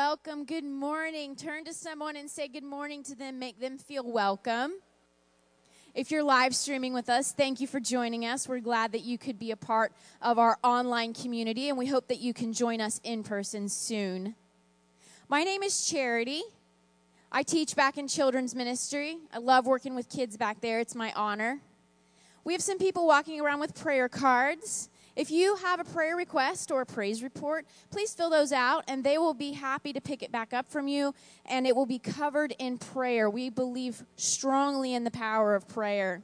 welcome. Good morning. Turn to someone and say good morning to them. Make them feel welcome. If you're live streaming with us, thank you for joining us. We're glad that you could be a part of our online community, and we hope that you can join us in person soon. My name is Charity. I teach back in children's ministry. I love working with kids back there. It's my honor. We have some people walking around with prayer cards. If you have a prayer request or a praise report, please fill those out, and they will be happy to pick it back up from you, and it will be covered in prayer. We believe strongly in the power of prayer.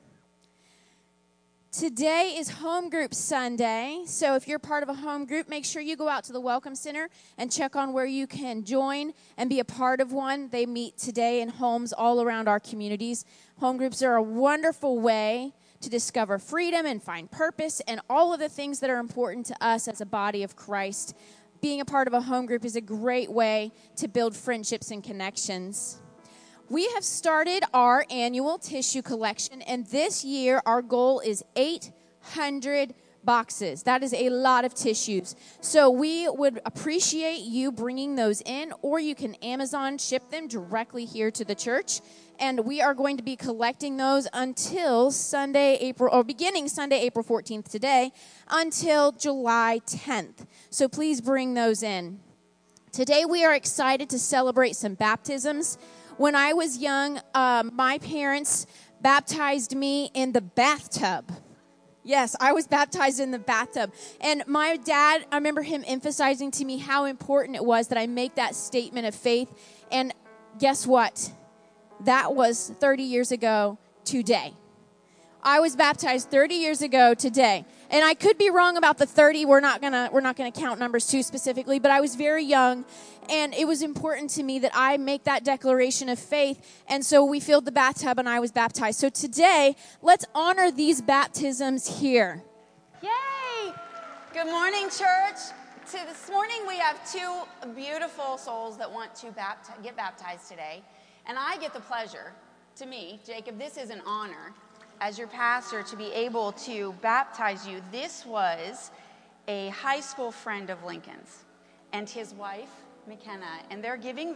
Today is Home Group Sunday, so if you're part of a home group, make sure you go out to the Welcome Center and check on where you can join and be a part of one. They meet today in homes all around our communities. Home groups are a wonderful way to discover freedom and find purpose and all of the things that are important to us as a body of Christ. Being a part of a home group is a great way to build friendships and connections. We have started our annual tissue collection, and this year our goal is 800 boxes. That is a lot of tissues. So we would appreciate you bringing those in, or you can Amazon ship them directly here to the church. And we are going to be collecting those until beginning Sunday, April 14th today, until July 10th. So please bring those in. Today we are excited to celebrate some baptisms. When I was young, my parents baptized me in the bathtub. Yes, I was baptized in the bathtub. And my dad, I remember him emphasizing to me how important it was that I make that statement of faith. And guess what? That was 30 years ago today. I was baptized 30 years ago today. And I could be wrong about the 30. We're not gonna count numbers too specifically, but I was very young, and it was important to me that I make that declaration of faith. And so we filled the bathtub and I was baptized. So today, let's honor these baptisms here. Yay! Good morning, church. This morning we have two beautiful souls that want to get baptized today. And I get the pleasure, to me, Jacob, this is an honor as your pastor to be able to baptize you. This was a high school friend of Lincoln's and his wife, McKenna, and they're giving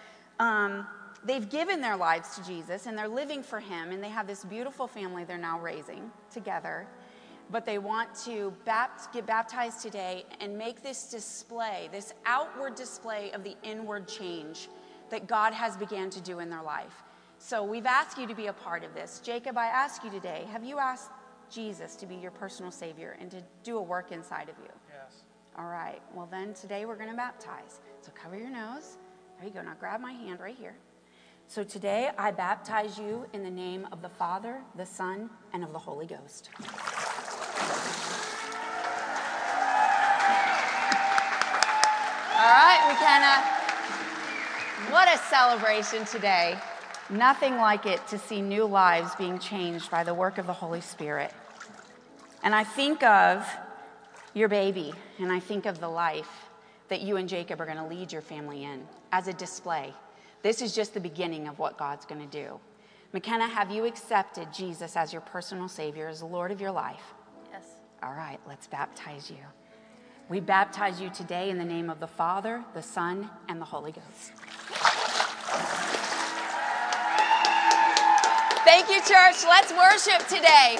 they've given their lives to Jesus, and they're living for him, and they have this beautiful family they're now raising together. But they want to get baptized today and make this display, this outward display of the inward change that God has began to do in their life. So we've asked you to be a part of this. Jacob, I ask you today, have you asked Jesus to be your personal Savior and to do a work inside of you? Yes. All right. Well, then today we're going to baptize. So cover your nose. There you go. Now grab my hand right here. So today I baptize you in the name of the Father, the Son, and of the Holy Ghost. All right, McKenna. What a celebration today. Nothing like it to see new lives being changed by the work of the Holy Spirit. And I think of your baby, and I think of the life that you and Jacob are going to lead your family in as a display. This is just the beginning of what God's going to do. McKenna, have you accepted Jesus as your personal Savior, as the Lord of your life? Yes. All right, let's baptize you. We baptize you today in the name of the Father, the Son, and the Holy Ghost. Thank you, church. Let's worship today.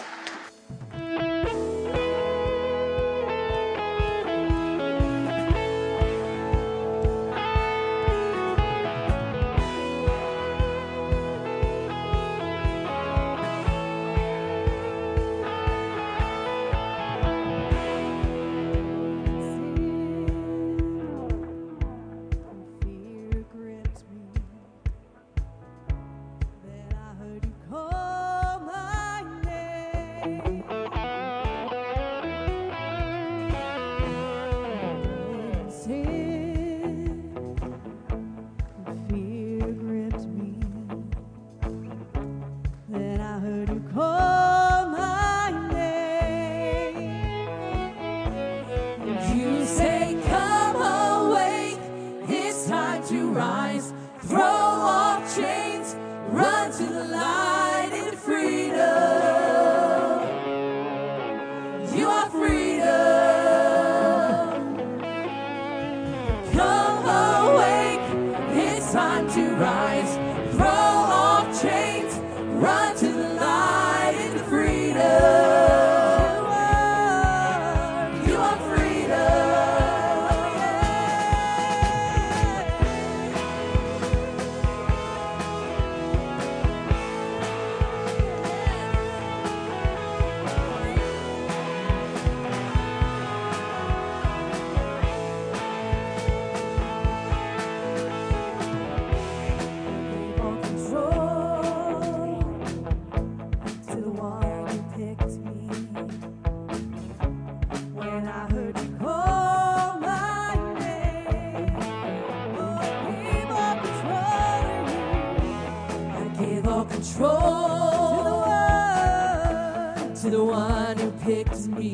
Call my name. picked me. When I heard you call my name, oh, I gave all control to you. I gave all control to the one who picked me.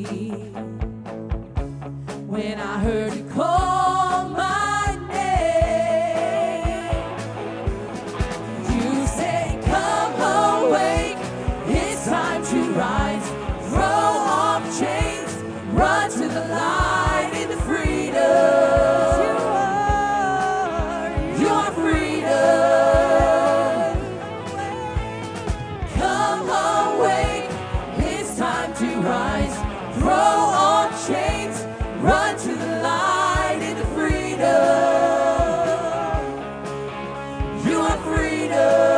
When I heard you call my name, you say, come awake, it's time to rise, throw off chains, run to the light into freedom. You are freedom. Come awake, it's time to rise, throw off chains, run to the light into freedom. You are freedom.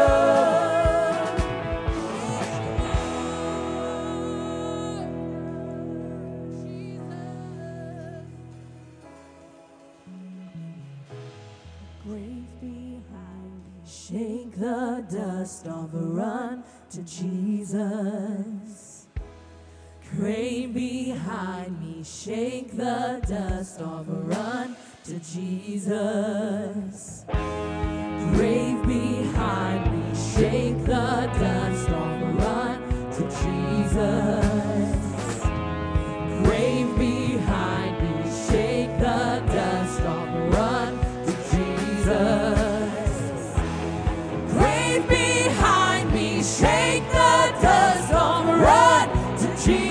Grave behind me, shake the dust off, run to Jesus. Grave behind me, shake the dust off, run to Jesus. Grave behind me, shake the dust off, run to Jesus. Grave behind me, shake the dust off, run to Jesus. Grave behind me, shake the dust off, run to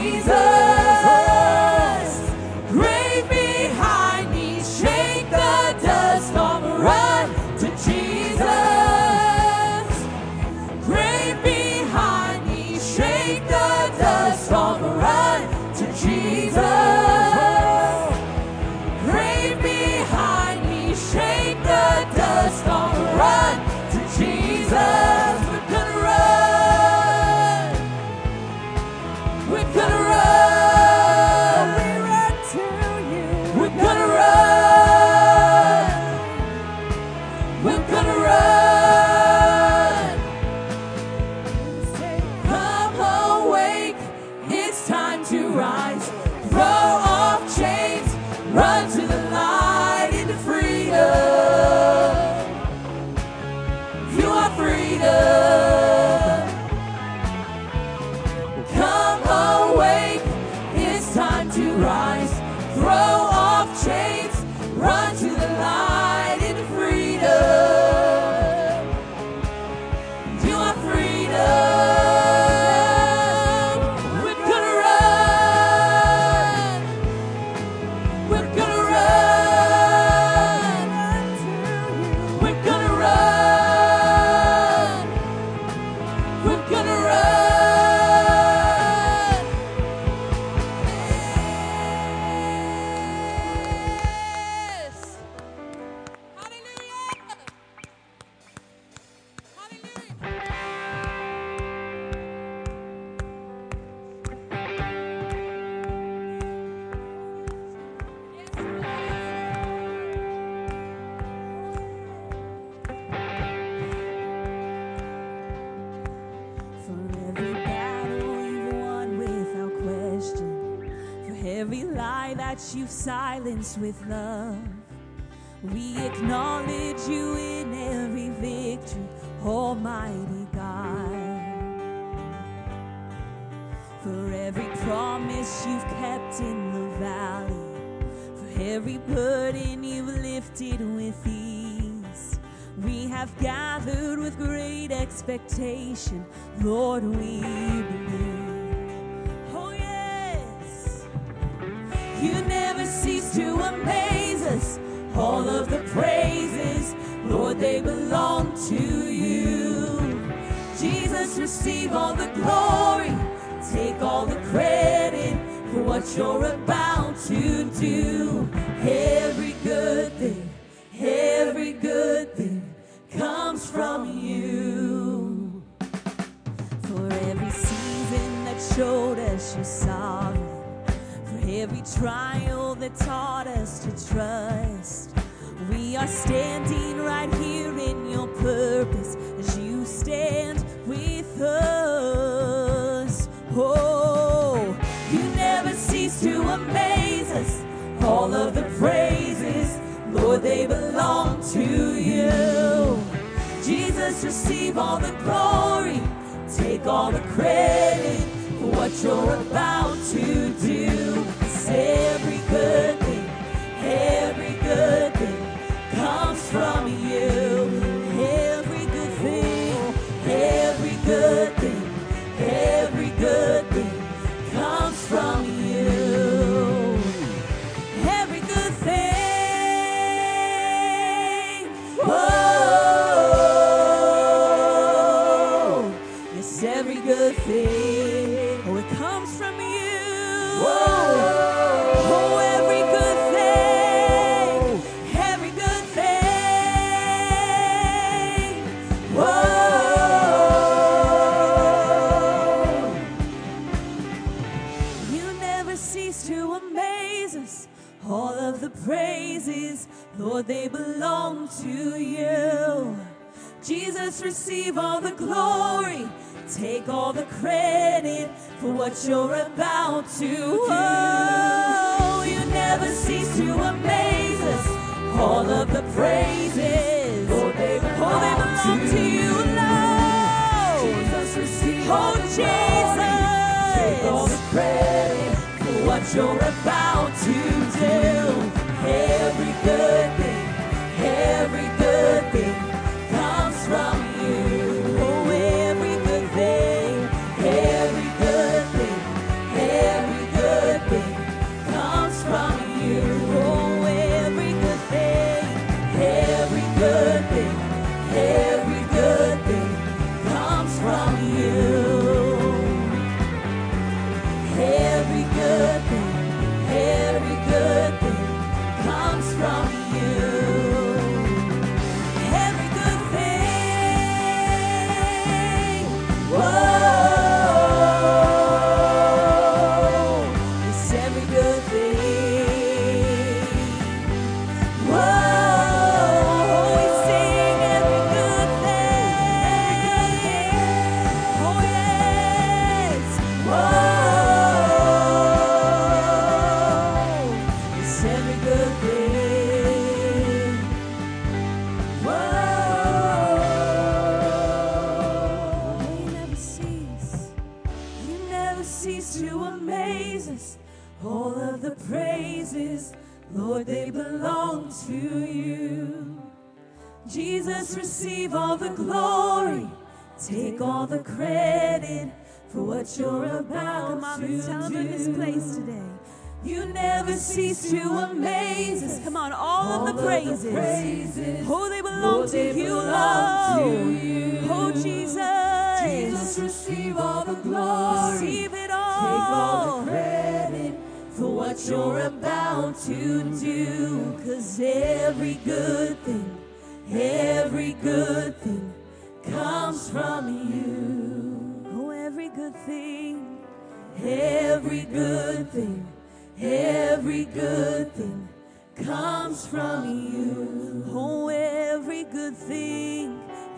Jesus. Grave behind me, shake the dust off, run to Jesus. Grave behind me, shake the dust off, run to Jesus. Grave behind me, shake the dust off, run to Jesus. We're gonna run. We're gonna run. We run to you. We're gonna run. We're gonna run. Come awake, it's time to rise. Throw off chains, run to the light into freedom. You are freedom. Come awake, it's time to rise. Throw off chains, run to the light into freedom. You are freedom. We're gonna run. We're gonna run. We're gonna run. We're gonna run. Yes. Hallelujah. Hallelujah. For every battle you've won without question, for every lie that you've silenced with love, we acknowledge you in every victory, Almighty God. For every promise you've kept in the valley, for every burden you've lifted with ease, we have gathered with great expectation, Lord, we believe. Oh yes, you never cease to amaze us. All of the praises, Lord, they belong to you. Jesus, receive all the glory, take all the credit for what you're about to do. Every good thing comes from you. For every season that showed us you're sovereign, for every trial that taught us to trust, we are standing right here in your purpose as you stand with us. Oh, Lord, they belong to you. Jesus, receive all the glory, take all the credit for what you're about to do. 'Cause every good thing comes from you. Every good thing comes from you. Every good thing, whoa, yes, every good thing, oh, it comes from you. Whoa. Oh, every good thing, whoa. You never cease to amaze us. All of the praises, Lord, they belong to you. Jesus, receive all the glory, take all the credit for what you're about to do. Oh, you never cease to amaze us. All of the praises, Lord, they belong to you, Lord. Jesus, receive all the glory, take all the credit for what you're about to do. Every good thing comes from you. Oh, every good thing comes from you. Oh, every good thing comes from you. Every good thing comes from you. Every good thing, whoa, it's every good thing, whoa, we sing every good thing, oh yes, whoa, it's every good thing, whoa. You never cease to amaze us. All of the praises, Lord, they belong to you. Jesus, receive all the glory, take all the credit for what you're about to do. Tell them in this place today. You never cease to amaze us. Come on, all of the praises. Oh, they belong to you, Lord. Oh, Jesus. Jesus, receive all the glory. Receive it all. Take all the credit for what you're about to do. 'Cause every good thing comes from you. Oh, every good thing comes from you. Oh, every good thing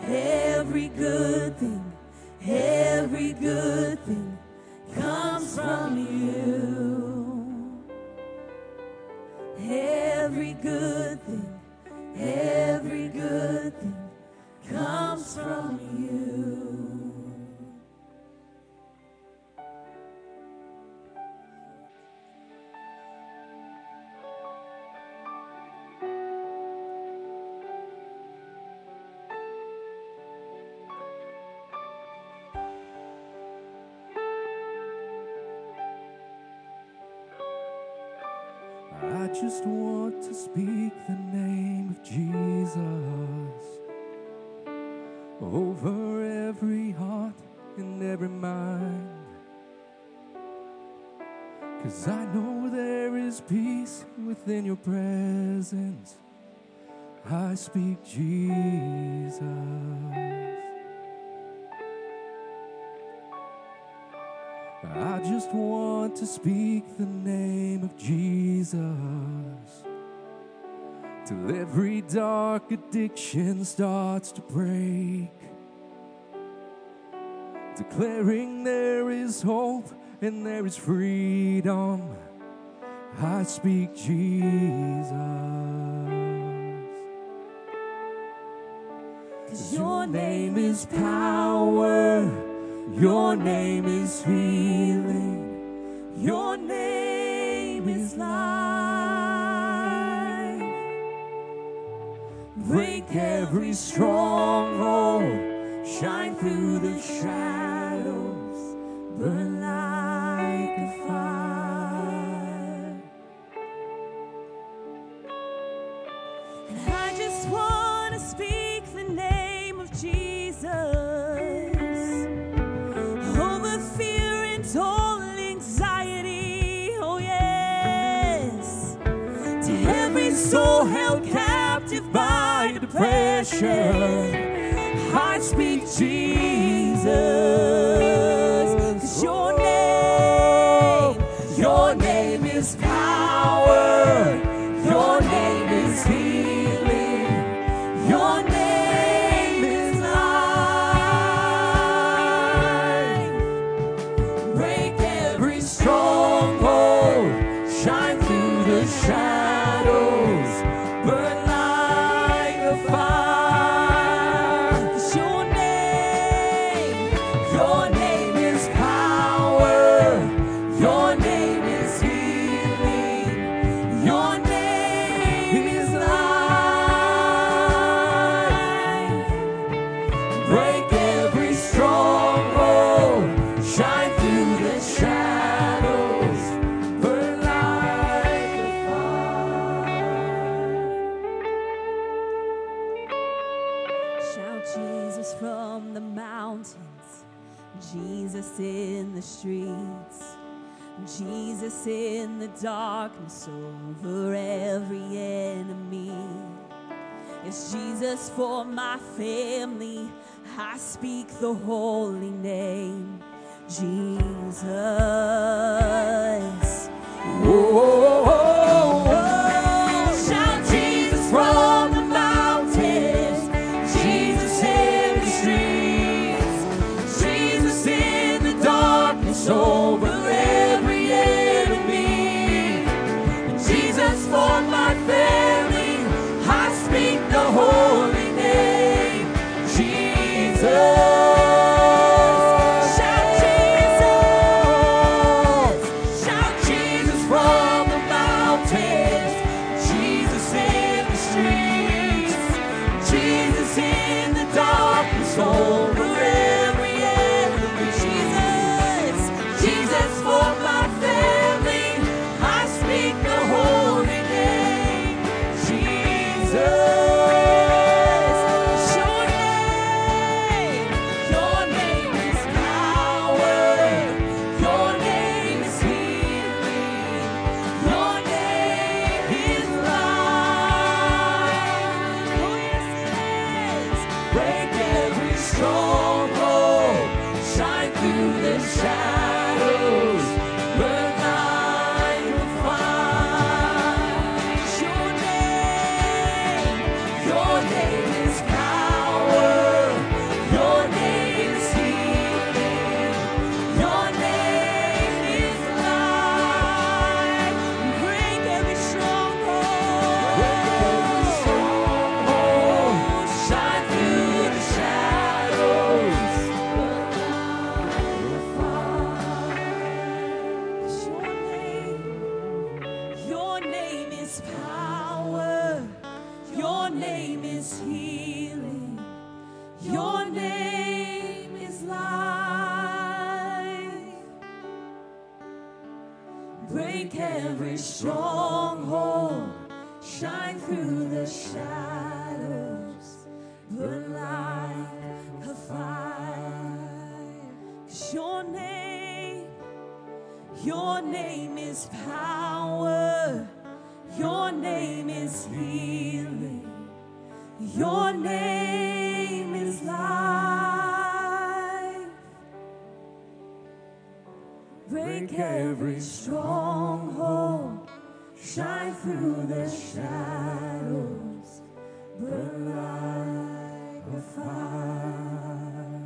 comes from you. Every good thing comes from you. I just want to speak the name of Jesus over every heart and every mind. 'Cause I know there is peace within your presence. I speak Jesus. I just want to speak the name of Jesus till every dark addiction starts to break, declaring there is hope and there is freedom. I speak Jesus. Your name is power. Your name is healing. Your name is life. Break every stronghold. Shine through the shadows. Burn like a fire. And I just want to speak the name of Jesus over fear and all anxiety. Oh yes, to every soul held captive by depression, I speak Jesus. 'Cause your name is power. Your name is healing. Your name is life. Break every stronghold. Shine through the shadows. Burn like a fire. 'Cause your name is power. Your name is healing. Your name is life. Break every stronghold. Shine through the shadows. Burn like a fire. Shout Jesus from the mountains. Jesus in the streets. Jesus in the darkness over every enemy. It's Jesus for my family. I speak the holy name, Jesus. Shout Jesus from the mountains. Jesus in the streets. Jesus in the darkness over every enemy. Jesus for my family. I speak the holy name, Jesus. Shout Jesus. Shout Jesus from the mountains. Jesus in the streets. Jesus in the darkness over every enemy. Jesus. Jesus for my family. I speak the holy name, Jesus. Your name is power. Your name is healing. Your name is life. Oh yes it is. Break every stronghold. Shine through the shadows. Burn like a fire. Your name is power. Your name is healing. Your name is life. Break every stronghold. Shine through the shadows. Your name is power. Your name is healing. Your name is life. Break every stronghold. Shine through the shadows. Burn like a fire. 'Cause your name is power. Your name is healing. Your name is life. Break every stronghold. Shine through the shadows. Burn like a fire.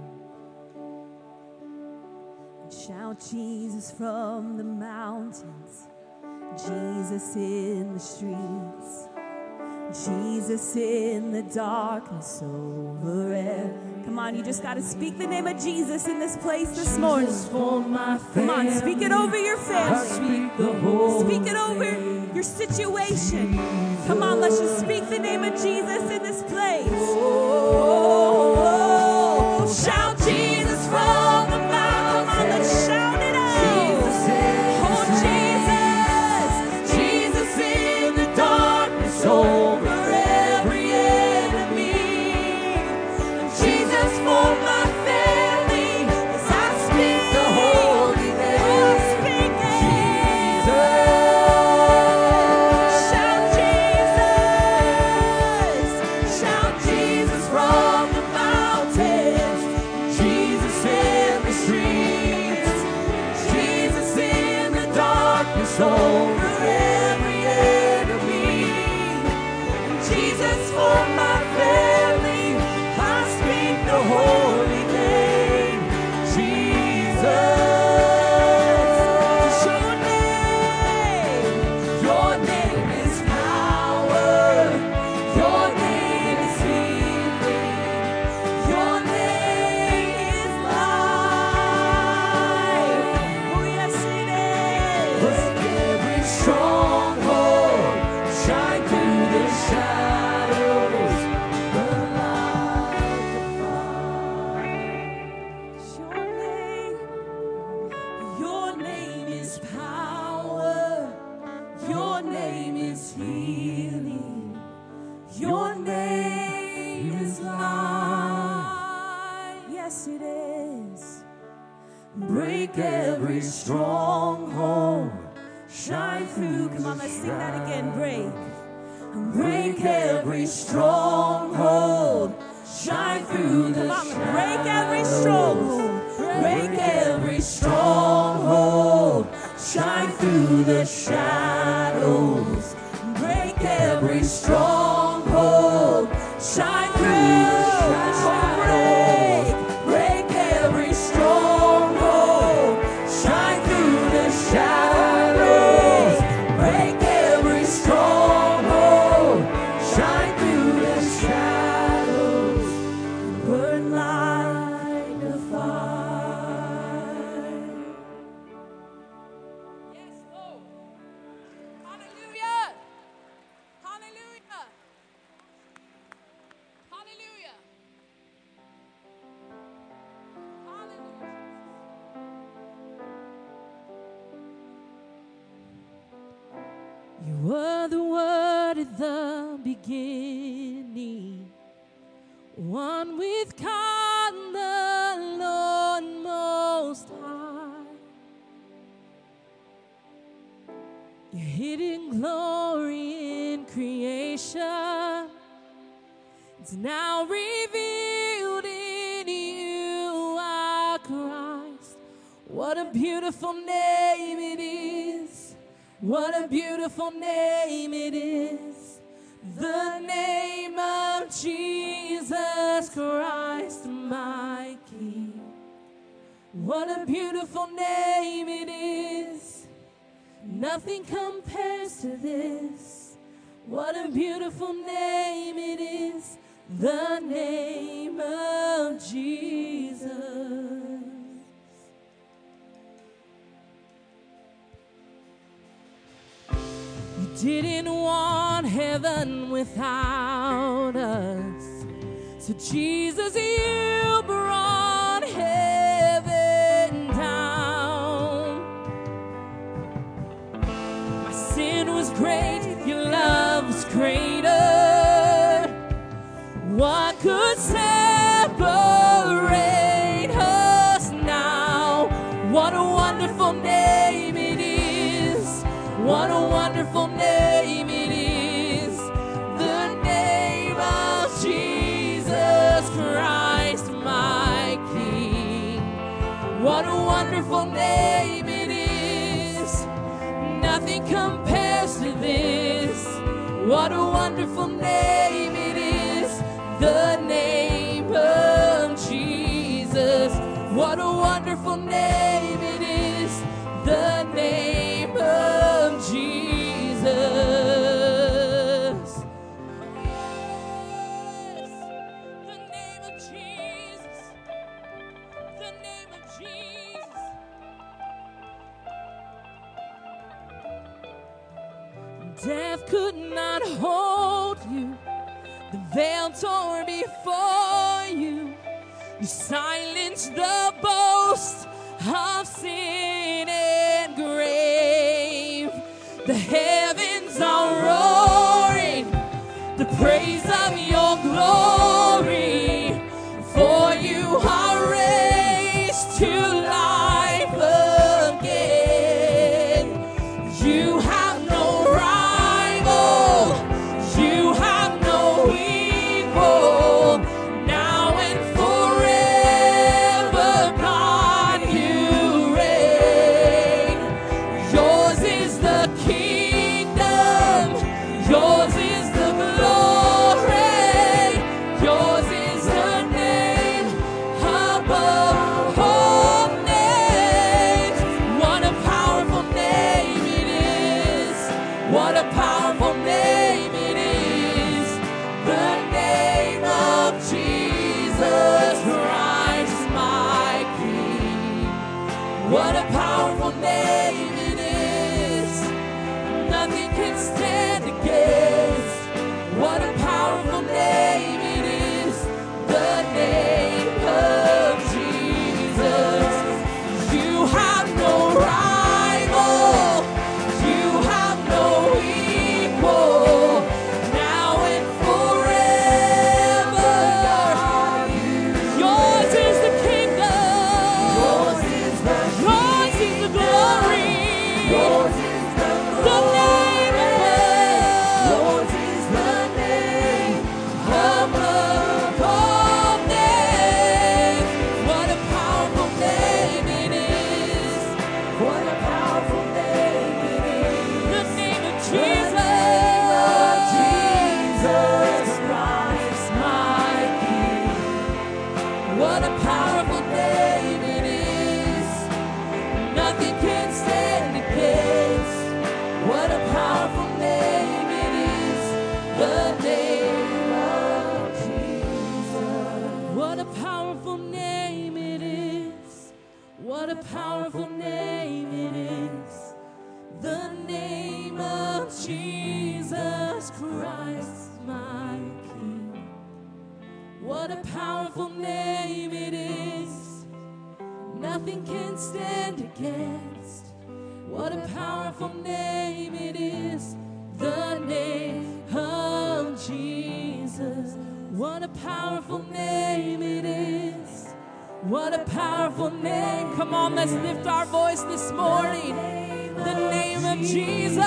Shout Jesus from the mountains. Jesus in the streets. Jesus in the darkness over it. Come on, you just got to speak the name of Jesus in this place this morning. Come on, speak it over your family. Speak it over your situation. Come on, let's just speak the name of Jesus in this place. Oh, shout Jesus from the mountain. Come on, let's shout it out. Oh, Jesus, Jesus in the darkness over every enemy. Jesus for my family, as I speak the holy name. Speak it. Shout Jesus. Shout Jesus from the mountains. Jesus in the streets. Jesus in the darkness over every enemy. Jesus for my family, I speak the holy name, Jesus. Your name is power. Your name is healing. Your name is life. Oh yes, it is. Break every stronghold, shine through the shadows, burn like a fire. Your name is power. Your name is healing. Your name is life. Yes, it is. Break every stronghold, shine through. Come on, let's sing that again. Break every stronghold, shine through the shadows. Break every stronghold. Break every stronghold, shine through the shadows. Break every stronghold, shine through the shadows. Break every stronghold, shine through the shadows. Break every stronghold, shine through the shadows. Burn like a fire. Yes, Lord. Hallelujah. Hallelujah. Hallelujah. Hallelujah. You were the Word at the beginning, one with God the Lord Most High. Your hidden glory in creation is now revealed in you, our Christ. What a beautiful name it is. What a beautiful name it is. The name of Jesus Christ, my King. What a beautiful name it is. Nothing compares to this. What a beautiful name it is. The name of Jesus. You didn't want heaven without us. So Jesus, you brought heaven down. My sin was great, your love was greater. What could separate us now? What a wonderful name it is. What a wonderful name it is. The name of Jesus Christ, my King. What a wonderful name it is. Nothing compares to this. What a wonderful name it is. The name of Jesus. What a wonderful name it is. The name of Jesus. Death could not hold you. The veil tore before you. You silenced the boast of sin and grave. The heavens are roaring the praise of your glory. For you are raised to life again. You have no rival. You have no equal. Now and forever, God, you reign. Yours is the kingdom. Yours is the glory. Yours is the name above all names. What a powerful name it is. What a powerful name it is. The name of Jesus Christ, my King. What a powerful name it is. Nothing can stand against. What a powerful name it is. The name of Jesus. You have no rival. You have no equal. Now and forever. Yours is the kingdom. Yours is the glory. The name above. Yours is the name above all names. What a powerful name it is. What a powerful name it is. The name of Jesus Christ, my King. What a powerful name it is. Nothing can stand against. What a powerful name it is. The name of Jesus. What a powerful name it is. What a powerful name it is. The name of Jesus Christ, my King. What a powerful name it is. Nothing can stand against. What a powerful name it is. The name of Jesus. What a powerful name it is. What a powerful name. Come on, let's lift our voice this morning. The name of Jesus.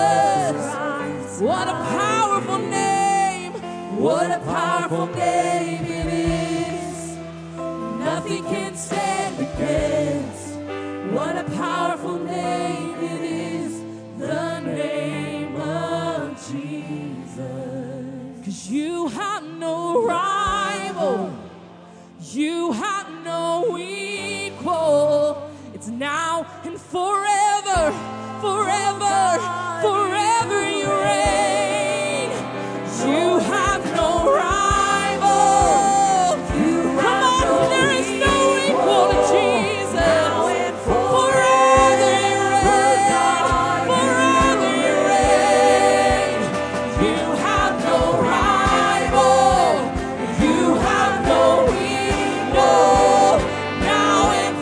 What a powerful name. What a powerful name it is. Nothing can stand against. What a powerful name it is. The name of Jesus. 'Cause you have no rival. You have no equal. It's now and forever, forever, forever you reign. You have no rival. Come on, there is no equal to Jesus. Forever you reign. Forever you reign. You have no rival. You have no equal. Now and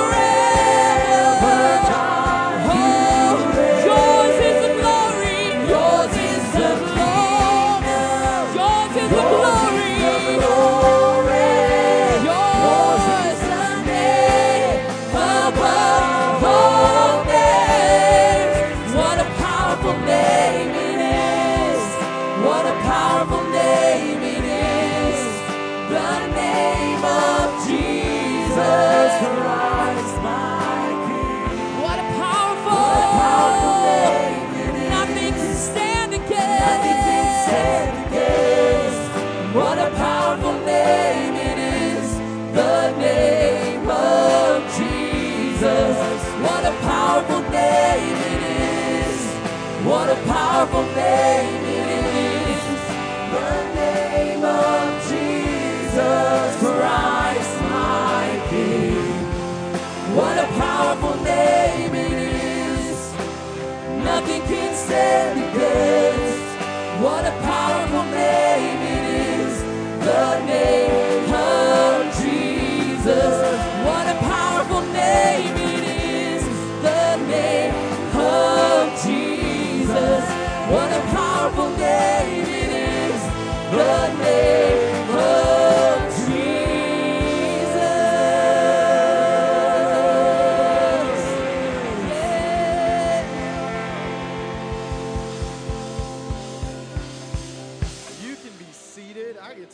forever. Oh, yours is the glory. Yours is the glory. Yours is the glory. Yours is the name above all names. What a powerful name it is. What a powerful name it is. The name of Jesus Christ, my King. What a powerful name it is. Nothing can stand against. What a powerful name it is. The name of Jesus. What a powerful name it is. What a powerful name it is. The name of Jesus Christ, my King. What a powerful name it is. Nothing can stand against.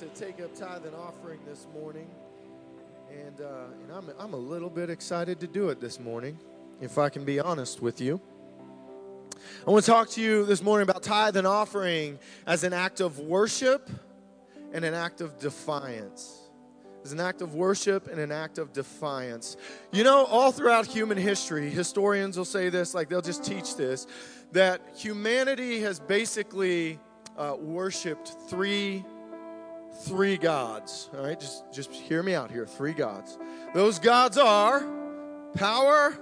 to take up tithe and offering this morning, and I'm a little bit excited to do it this morning, if I can be honest with you. I want to talk to you this morning about tithe and offering as an act of worship and an act of defiance. As an act of worship and an act of defiance. You know, all throughout human history, historians will say this, like they'll just teach this, that humanity has basically worshipped three gods. All right, just hear me out here. 3 gods. Those gods are power,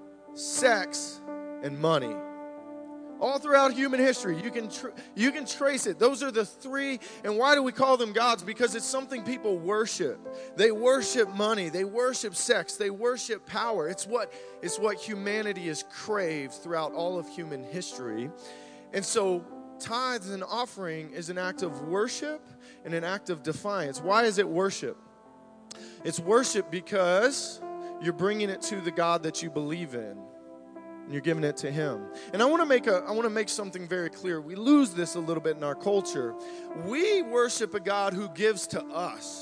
sex, and money. All throughout human history, you can trace it. Those are the 3. And why do we call them gods? Because it's something people worship. They worship money. They worship sex. They worship power. It's what humanity has craved throughout all of human history. And so tithes and offering is an act of worship and an act of defiance. Why is it worship? It's worship because you're bringing it to the God that you believe in. And you're giving it to Him. And I want to make something very clear. We lose this a little bit in our culture. We worship a God who gives to us.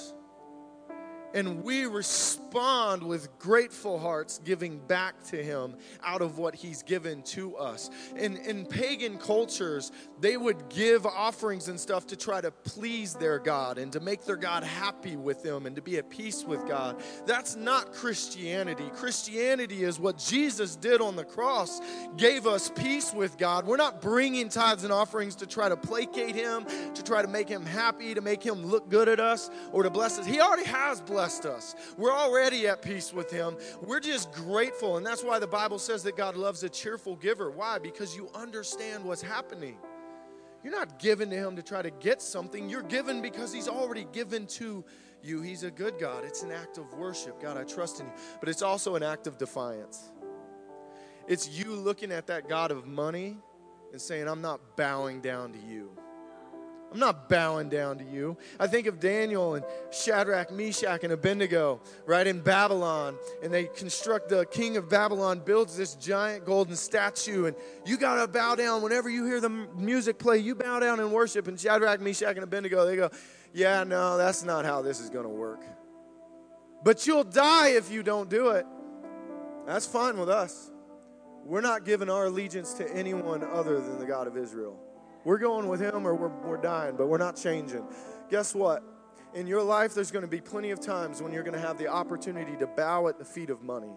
And we respond with grateful hearts, giving back to Him out of what He's given to us. In pagan cultures, they would give offerings and stuff to try to please their God and to make their God happy with them and to be at peace with God. That's not Christianity. Christianity is what Jesus did on the cross, gave us peace with God. We're not bringing tithes and offerings to try to placate Him, to try to make Him happy, to make Him look good at us, or to bless us. He already has blessed us. We're already at peace with Him. We're just grateful, and that's why the Bible says that God loves a cheerful giver. Why? Because you understand what's happening. You're not giving to Him to try to get something. You're giving because He's already given to you. He's a good God. It's an act of worship. God, I trust in You. But it's also an act of defiance. It's you looking at that God of money and saying, I'm not bowing down to You. I'm not bowing down to You. I think of Daniel and Shadrach, Meshach, and Abednego, right, in Babylon. And they construct, the king of Babylon builds this giant golden statue. And you got to bow down. Whenever you hear the music play, you bow down and worship. And Shadrach, Meshach, and Abednego, they go, yeah, no, that's not how this is going to work. But you'll die if you don't do it. That's fine with us. We're not giving our allegiance to anyone other than the God of Israel. We're going with Him or we're dying, but we're not changing. Guess what? In your life, there's going to be plenty of times when you're going to have the opportunity to bow at the feet of money.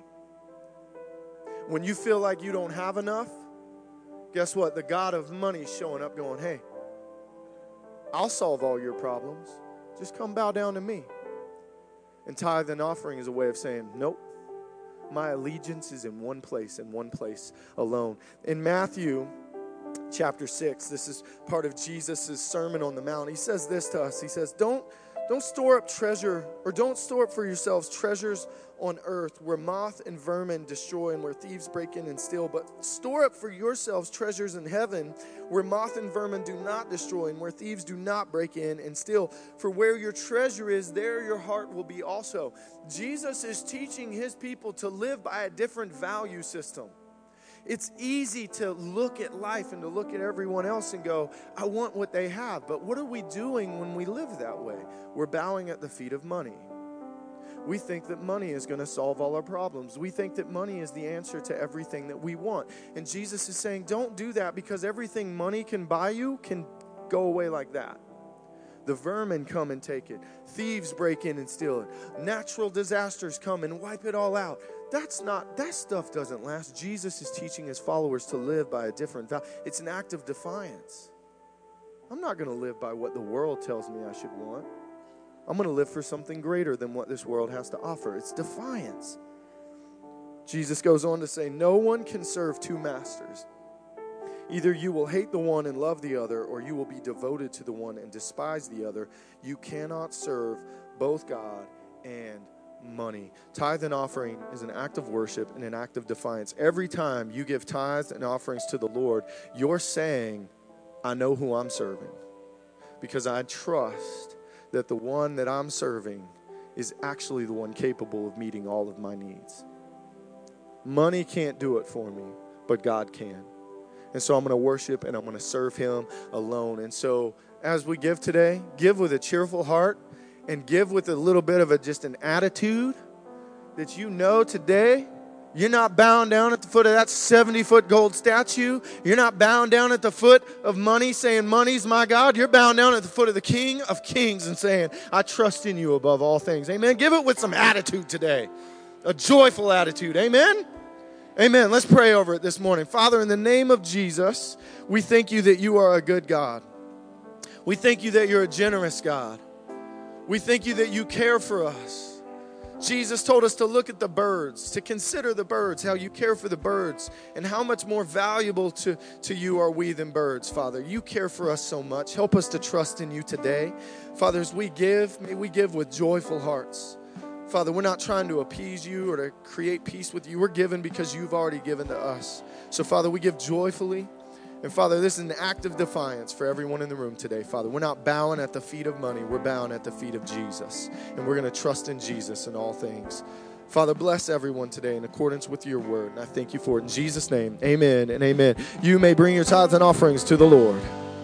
When you feel like you don't have enough, guess what? The God of money is showing up going, hey, I'll solve all your problems. Just come bow down to Me. And tithe and offering is a way of saying, nope, my allegiance is in one place and one place alone. In Matthew chapter 6, this is part of Jesus' Sermon on the Mount. He says this to us. He says, don't store up treasure, or don't store up for yourselves treasures on earth where moth and vermin destroy and where thieves break in and steal, but store up for yourselves treasures in heaven where moth and vermin do not destroy and where thieves do not break in and steal. For where your treasure is, there your heart will be also. Jesus is teaching His people to live by a different value system. It's easy to look at life and to look at everyone else and go, I want what they have. But what are we doing when we live that way? We're bowing at the feet of money. We think that money is going to solve all our problems. We think that money is the answer to everything that we want. And Jesus is saying, don't do that, because everything money can buy you can go away like that. The vermin come and take it. Thieves break in and steal it. Natural disasters come and wipe it all out. That stuff doesn't last. Jesus is teaching His followers to live by a different value. It's an act of defiance. I'm not going to live by what the world tells me I should want. I'm going to live for something greater than what this world has to offer. It's defiance. Jesus goes on to say, no one can serve 2 masters. Either you will hate the one and love the other, or you will be devoted to the one and despise the other. You cannot serve both God and money. Tithe and offering is an act of worship and an act of defiance. Every time you give tithes and offerings to the Lord, you're saying, I know who I'm serving, because I trust that the one that I'm serving is actually the one capable of meeting all of my needs. Money can't do it for me, but God can. And so I'm going to worship and I'm going to serve him alone. And so as we give today, give with a cheerful heart and give with a little bit of just an attitude that you know today you're not bowing down at the foot of that 70-foot gold statue. You're not bowing down at the foot of money saying, money's my God. You're bowing down at the foot of the King of Kings and saying, I trust in you above all things. Amen. Give it with some attitude today. A joyful attitude. Amen. Amen. Let's pray over it this morning. Father, in the name of Jesus, we thank you that you are a good God. We thank you that you're a generous God. We thank you that you care for us. Jesus told us to look at the birds, to consider the birds, how you care for the birds, and how much more valuable to you are we than birds, Father. You care for us so much. Help us to trust in you today. Father, as we give, may we give with joyful hearts. Father, we're not trying to appease you or to create peace with you. We're giving because you've already given to us. So, Father, we give joyfully. And, Father, this is an act of defiance for everyone in the room today, Father. We're not bowing at the feet of money. We're bowing at the feet of Jesus. And we're going to trust in Jesus in all things. Father, bless everyone today in accordance with your word. And I thank you for it in Jesus' name. Amen and amen. You may bring your tithes and offerings to the Lord.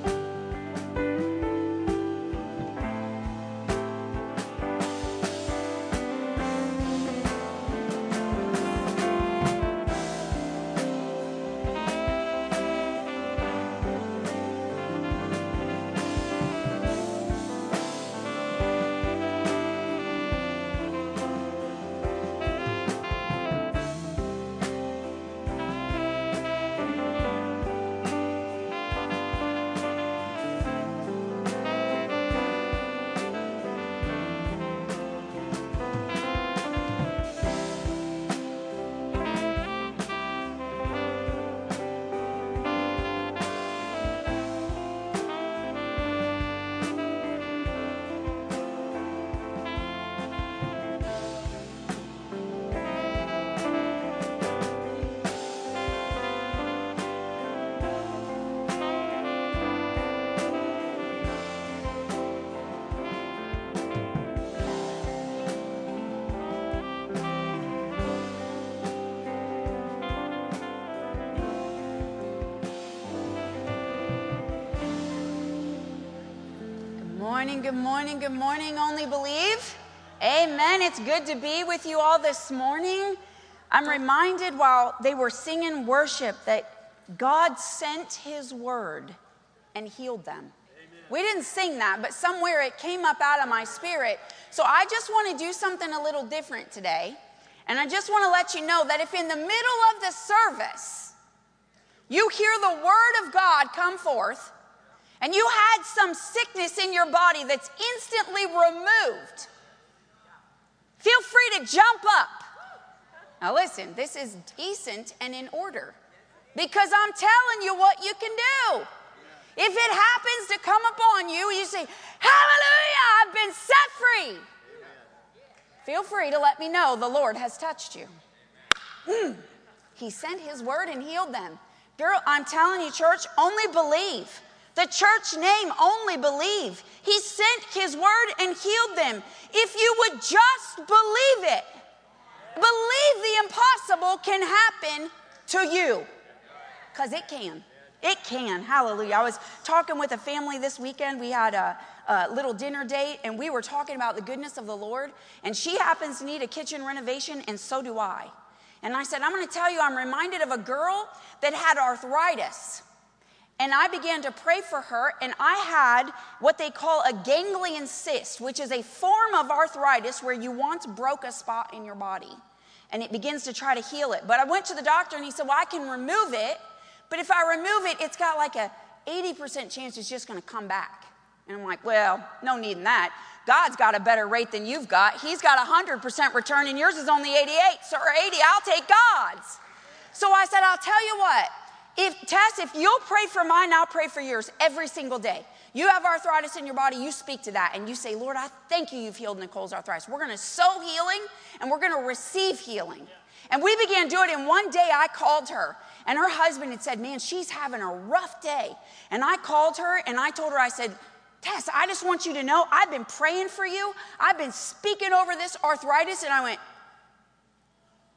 Good morning, good morning, Only Believe. Amen. It's good to be with you all this morning. I'm reminded while they were singing worship that God sent his word and healed them. Amen. We didn't sing that, but somewhere it came up out of my spirit. So I just want to do something a little different today. And I just want to let you know that if in the middle of the service you hear the word of God come forth, and you had some sickness in your body that's instantly removed, feel free to jump up. Now listen, this is decent and in order, because I'm telling you what you can do. If it happens to come upon you, you say, hallelujah, I've been set free. Feel free to let me know the Lord has touched you. He sent his word and healed them. Girl, I'm telling you, church, only believe. The church name, Only Believe. He sent his word and healed them. If you would just believe it, believe the impossible can happen to you. Because it can. It can. Hallelujah. I was talking with a family this weekend. We had a little dinner date, and we were talking about the goodness of the Lord. And she happens to need a kitchen renovation, and so do I. And I said, I'm going to tell you, I'm reminded of a girl that had arthritis. And I began to pray for her, and I had what they call a ganglion cyst, which is a form of arthritis where you once broke a spot in your body, and it begins to try to heal it. But I went to the doctor, and he said, well, I can remove it, but if I remove it, it's got like a 80% chance it's just going to come back. And I'm like, well, no need in that. God's got a better rate than you've got. He's got 100% return, and yours is only 88, or 80. I'll take God's. So I said, I'll tell you what. If you'll pray for mine, I'll pray for yours every single day. You have arthritis in your body, you speak to that, and you say, Lord, I thank you you've healed Nicole's arthritis. We're going to sow healing, and we're going to receive healing. And we began doing it, and one day I called her, and her husband had said, man, she's having a rough day. And I called her, and I told her, I said, Tess, I just want you to know I've been praying for you. I've been speaking over this arthritis, and I went,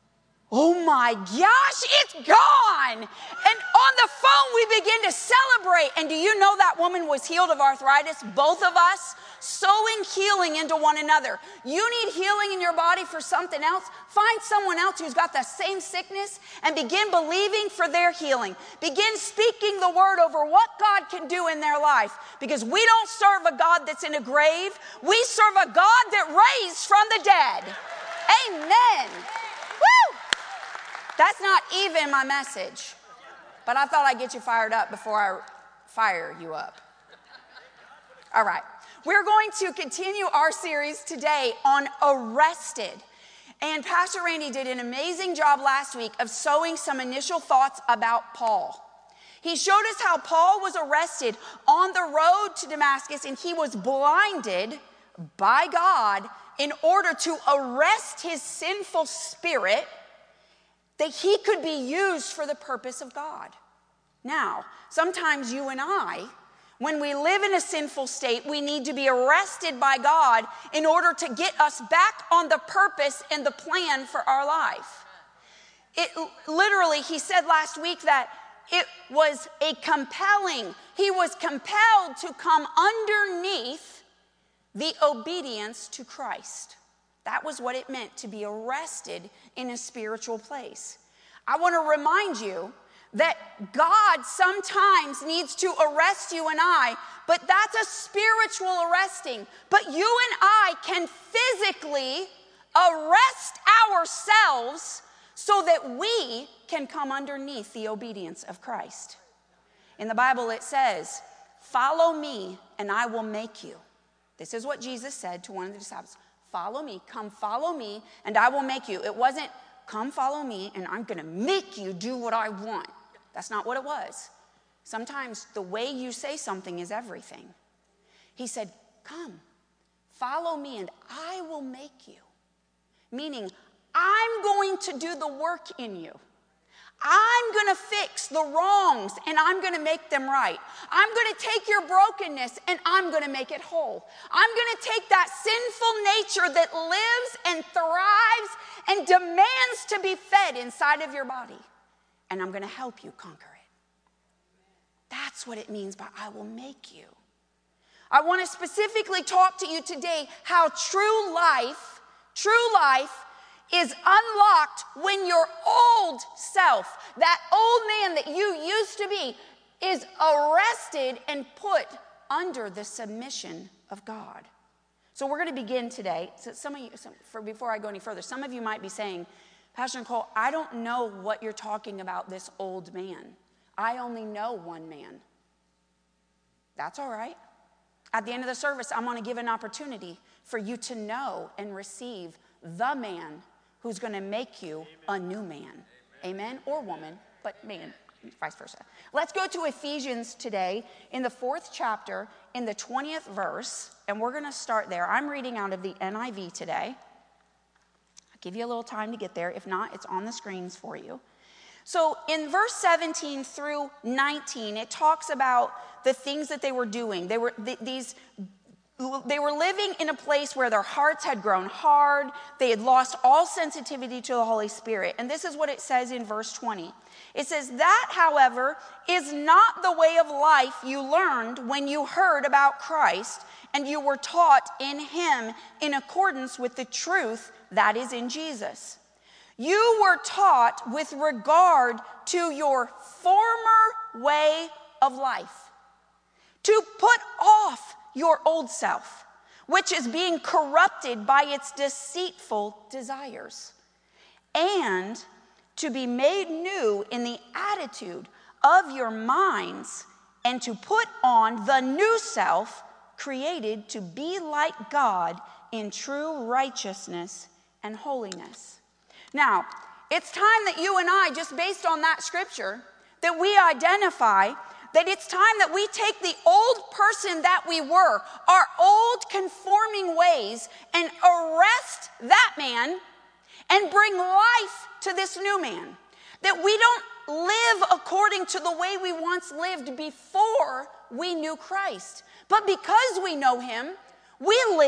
Oh my gosh, it's gone. And on the phone, we begin to celebrate. And do you know that woman was healed of arthritis? Both of us, sowing healing into one another. You need healing in your body for something else. Find someone else who's got the same sickness and begin believing for their healing. Begin speaking the word over what God can do in their life. Because we don't serve a God that's in a grave. We serve a God that raised from the dead. Amen. Woo! That's not even my message. But I thought I'd get you fired up before I fire you up. All right. We're going to continue our series today on arrested. And Pastor Randy did an amazing job last week of sowing some initial thoughts about Paul. He showed us how Paul was arrested on the road to Damascus, and he was blinded by God in order to arrest his sinful spirit that he could be used for the purpose of God. Now, sometimes you and I, when we live in a sinful state, we need to be arrested by God in order to get us back on the purpose and the plan for our life. It literally, he said last week that it was he was compelled to come underneath the obedience to Christ. That was what it meant to be arrested in a spiritual place. I want to remind you that God sometimes needs to arrest you and I, but that's a spiritual arresting. But you and I can physically arrest ourselves so that we can come underneath the obedience of Christ. In the Bible it says, "Follow me and I will make you." This is what Jesus said to one of the disciples. Follow me, come follow me, and I will make you. It wasn't, come follow me, and I'm going to make you do what I want. That's not what it was. Sometimes the way you say something is everything. He said, come, follow me, and I will make you. Meaning, I'm going to do the work in you. I'm going to fix the wrongs and I'm going to make them right. I'm going to take your brokenness and I'm going to make it whole. I'm going to take that sinful nature that lives and thrives and demands to be fed inside of your body, and I'm going to help you conquer it. That's what it means by I will make you. I want to specifically talk to you today how true life is unlocked when your old self, that old man that you used to be, is arrested and put under the submission of God. So we're going to begin today. So before I go any further, some of you might be saying, Pastor Nicole, I don't know what you're talking about, this old man. I only know one man. That's all right. At the end of the service, I'm going to give an opportunity for you to know and receive the man who's going to make you a new man. Amen? Or woman, but man, vice versa. Let's go to Ephesians today in the 4th chapter, in the 20th verse, and we're going to start there. I'm reading out of the NIV today. I'll give you a little time to get there. If not, it's on the screens for you. So in verse 17 through 19, it talks about the things that they were doing. They were living in a place where their hearts had grown hard. They had lost all sensitivity to the Holy Spirit. And this is what it says in verse 20. It says, that, however, is not the way of life you learned when you heard about Christ and you were taught in him in accordance with the truth that is in Jesus. You were taught with regard to your former way of life, to put off your old self, which is being corrupted by its deceitful desires, and to be made new in the attitude of your minds, and to put on the new self, created to be like God in true righteousness and holiness. Now, it's time that you and I, just based on that scripture, that we identify that it's time that we take the old person that we were, our old conforming ways, and arrest that man and bring life to this new man. That we don't live according to the way we once lived before we knew Christ. But because we know him, we live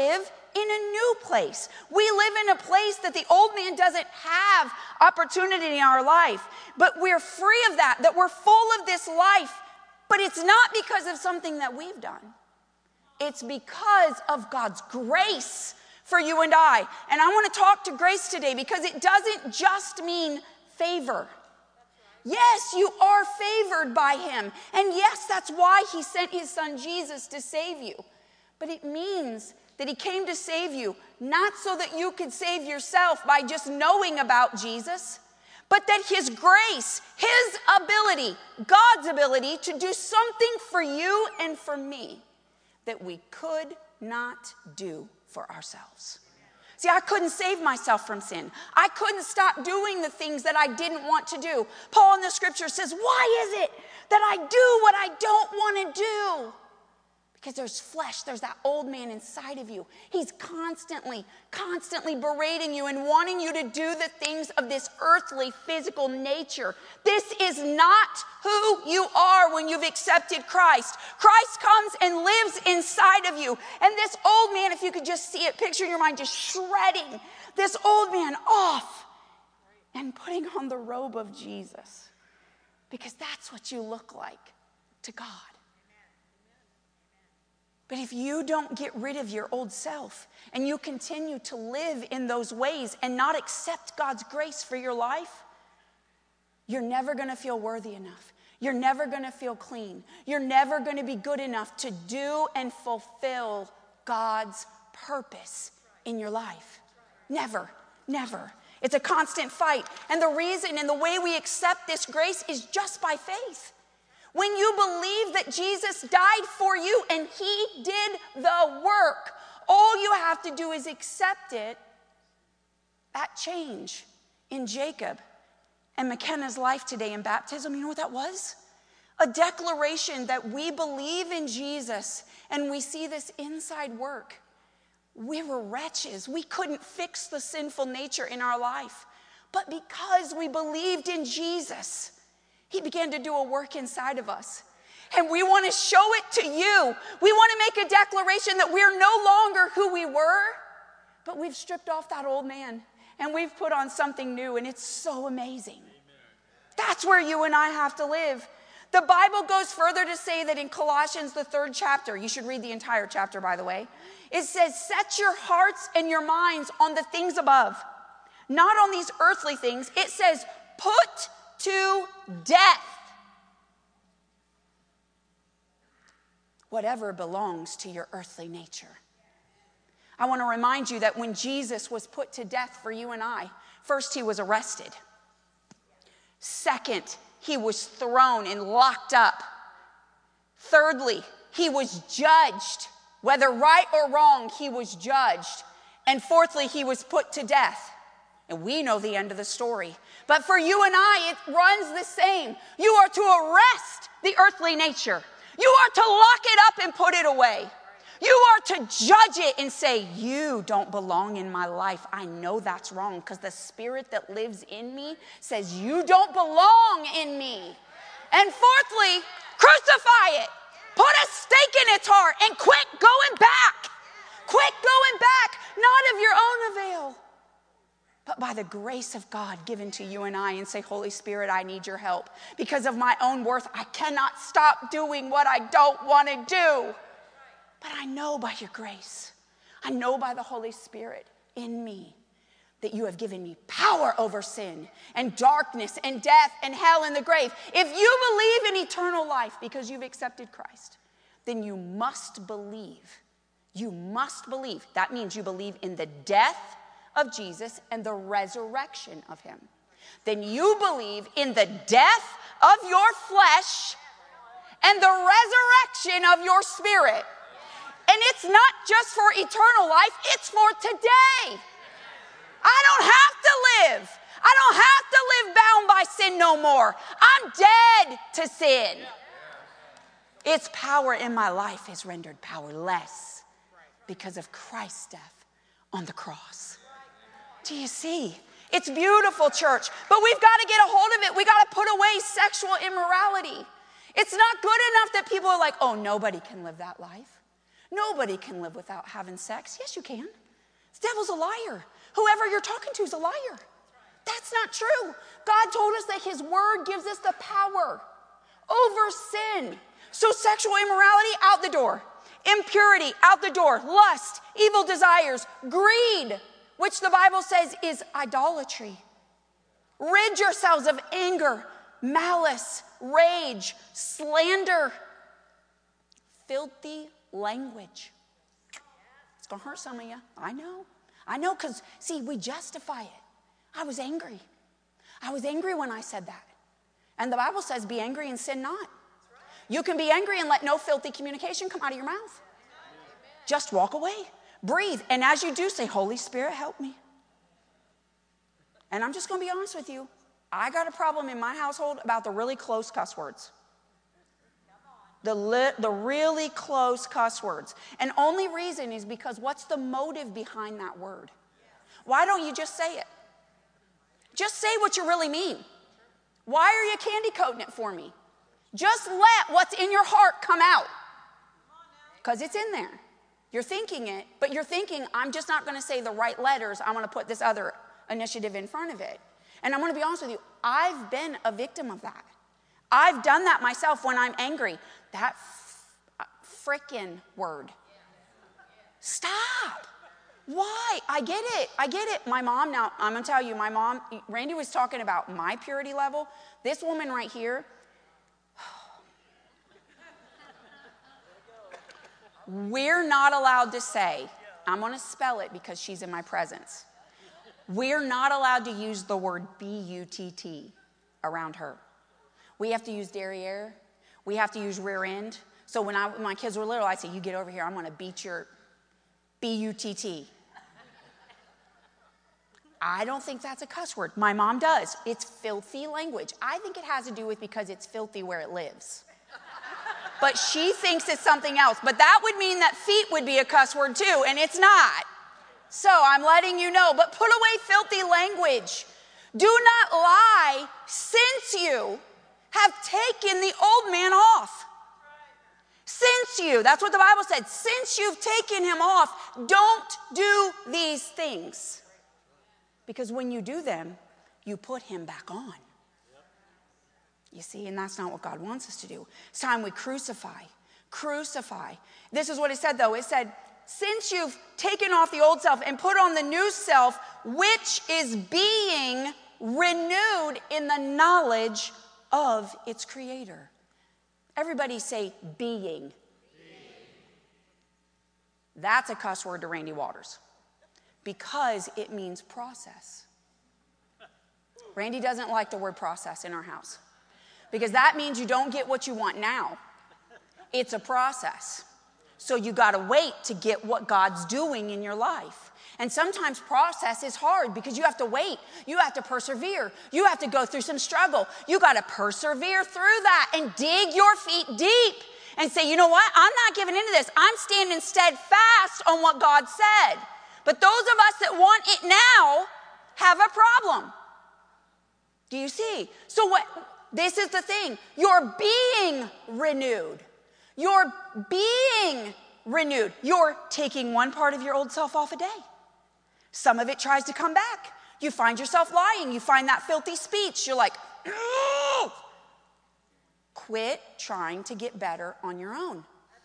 in a new place. We live in a place that the old man doesn't have opportunity in our life, but we're free of that we're full of this life. But it's not because of something that we've done. It's because of God's grace for you and I. And I want to talk to grace today because it doesn't just mean favor. Yes, you are favored by him. And yes, that's why he sent his son Jesus to save you. But it means that he came to save you, not so that you could save yourself by just knowing about Jesus, but that his grace, his ability, God's ability to do something for you and for me that we could not do for ourselves. See, I couldn't save myself from sin. I couldn't stop doing the things that I didn't want to do. Paul in the scripture says, why is it that I do what I don't want to do? Because there's flesh, there's that old man inside of you. He's constantly berating you and wanting you to do the things of this earthly, physical nature. This is not who you are when you've accepted Christ. Christ comes and lives inside of you. And this old man, if you could just see it, picture in your mind, just shredding this old man off and putting on the robe of Jesus. Because that's what you look like to God. But if you don't get rid of your old self and you continue to live in those ways and not accept God's grace for your life, you're never going to feel worthy enough. You're never going to feel clean. You're never going to be good enough to do and fulfill God's purpose in your life. Never, never. It's a constant fight. And the reason and the way we accept this grace is just by faith. When you believe that Jesus died for you and he did the work, all you have to do is accept it. That change in Jacob and McKenna's life today in baptism, you know what that was? A declaration that we believe in Jesus and we see this inside work. We were wretches. We couldn't fix the sinful nature in our life. But because we believed in Jesus, he began to do a work inside of us. And we want to show it to you. We want to make a declaration that we're no longer who we were, but we've stripped off that old man and we've put on something new, and it's so amazing. Amen. That's where you and I have to live. The Bible goes further to say that in Colossians, the 3rd chapter, you should read the entire chapter, by the way. It says, set your hearts and your minds on the things above, not on these earthly things. It says, put to death whatever belongs to your earthly nature. I want to remind you that when Jesus was put to death for you and I, first, he was arrested. Second, he was thrown and locked up. Thirdly, he was judged. Whether right or wrong, he was judged. And fourthly, he was put to death. And we know the end of the story. But for you and I, it runs the same. You are to arrest the earthly nature. You are to lock it up and put it away. You are to judge it and say, you don't belong in my life. I know that's wrong because the spirit that lives in me says you don't belong in me. And fourthly, crucify it. Put a stake in its heart and quit going back. Quit going back, not of your own avail, but by the grace of God given to you and I, and say, Holy Spirit, I need your help. Because of my own worth, I cannot stop doing what I don't want to do. But I know by your grace, I know by the Holy Spirit in me that you have given me power over sin and darkness and death and hell and the grave. If you believe in eternal life because you've accepted Christ, then you must believe. You must believe. That means you believe in the death of Jesus and the resurrection of him. Then you believe in the death of your flesh and the resurrection of your spirit. And it's not just for eternal life, it's for today. I don't have to live. I don't have to live bound by sin no more. I'm dead to sin. Its power in my life is rendered powerless because of Christ's death on the cross. Do you see? It's beautiful, church, but we've got to get a hold of it. We got to put away sexual immorality. It's not good enough that people are like, oh, nobody can live that life. Nobody can live without having sex. Yes, you can. The devil's a liar. Whoever you're talking to is a liar. That's not true. God told us that his word gives us the power over sin. So sexual immorality, out the door. Impurity, out the door. Lust, evil desires, greed, which the Bible says is idolatry. Rid yourselves of anger, malice, rage, slander, filthy language. It's going to hurt some of you. I know, because, see, we justify it. I was angry. I was angry when I said that. And the Bible says, be angry and sin not. You can be angry and let no filthy communication come out of your mouth. Just walk away. Breathe. And as you do, say, Holy Spirit, help me. And I'm just going to be honest with you. I got a problem in my household about the really close cuss words. The really close cuss words. And only reason is because what's the motive behind that word? Why don't you just say it? Just say what you really mean. Why are you candy coating it for me? Just let what's in your heart come out. Because it's in there. You're thinking it, but you're thinking, I'm just not going to say the right letters. I'm going to put this other initiative in front of it. And I'm going to be honest with you, I've been a victim of that. I've done that myself when I'm angry. That frickin' word. Stop. Why? I get it. My mom, now I'm going to tell you, my mom, Randy was talking about my purity level. This woman right here, we're not allowed to say, I'm going to spell it because she's in my presence. We're not allowed to use the word B-U-T-T around her. We have to use derriere. We have to use rear end. So when my kids were little, I'd say, you get over here, I'm going to beat your B-U-T-T. I don't think that's a cuss word. My mom does. It's filthy language. I think it has to do with because it's filthy where it lives. But she thinks it's something else. But that would mean that feet would be a cuss word too, and it's not. So I'm letting you know. But put away filthy language. Do not lie, since you have taken the old man off. Since you, that's what the Bible said. Since you've taken him off, don't do these things. Because when you do them, you put him back on. You see, and that's not what God wants us to do. It's time we crucify. Crucify. This is what it said, though. It said, since you've taken off the old self and put on the new self, which is being renewed in the knowledge of its creator. Everybody say being. That's a cuss word to Randy Waters. Because it means process. Randy doesn't like the word process in our house. Because that means you don't get what you want now. It's a process. So you got to wait to get what God's doing in your life. And sometimes process is hard because you have to wait. You have to persevere. You have to go through some struggle. You got to persevere through that and dig your feet deep and say, you know what? I'm not giving into this. I'm standing steadfast on what God said. But those of us that want it now have a problem. Do you see? So this is the thing. You're being renewed. You're being renewed. You're taking one part of your old self off a day. Some of it tries to come back. You find yourself lying. You find that filthy speech. You're like, no. Quit trying to get better on your own.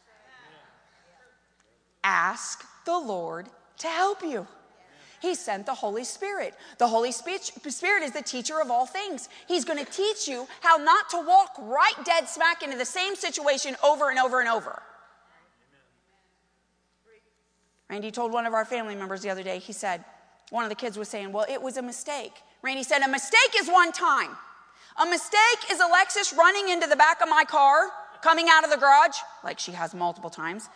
Ask the Lord to help you. He sent the Holy Spirit. The Holy Spirit is the teacher of all things. He's going to teach you how not to walk right dead smack into the same situation over and over and over. Randy told one of our family members the other day, he said, one of the kids was saying, well, it was a mistake. Randy said, a mistake is one time. A mistake is Alexis running into the back of my car, coming out of the garage, like she has multiple times.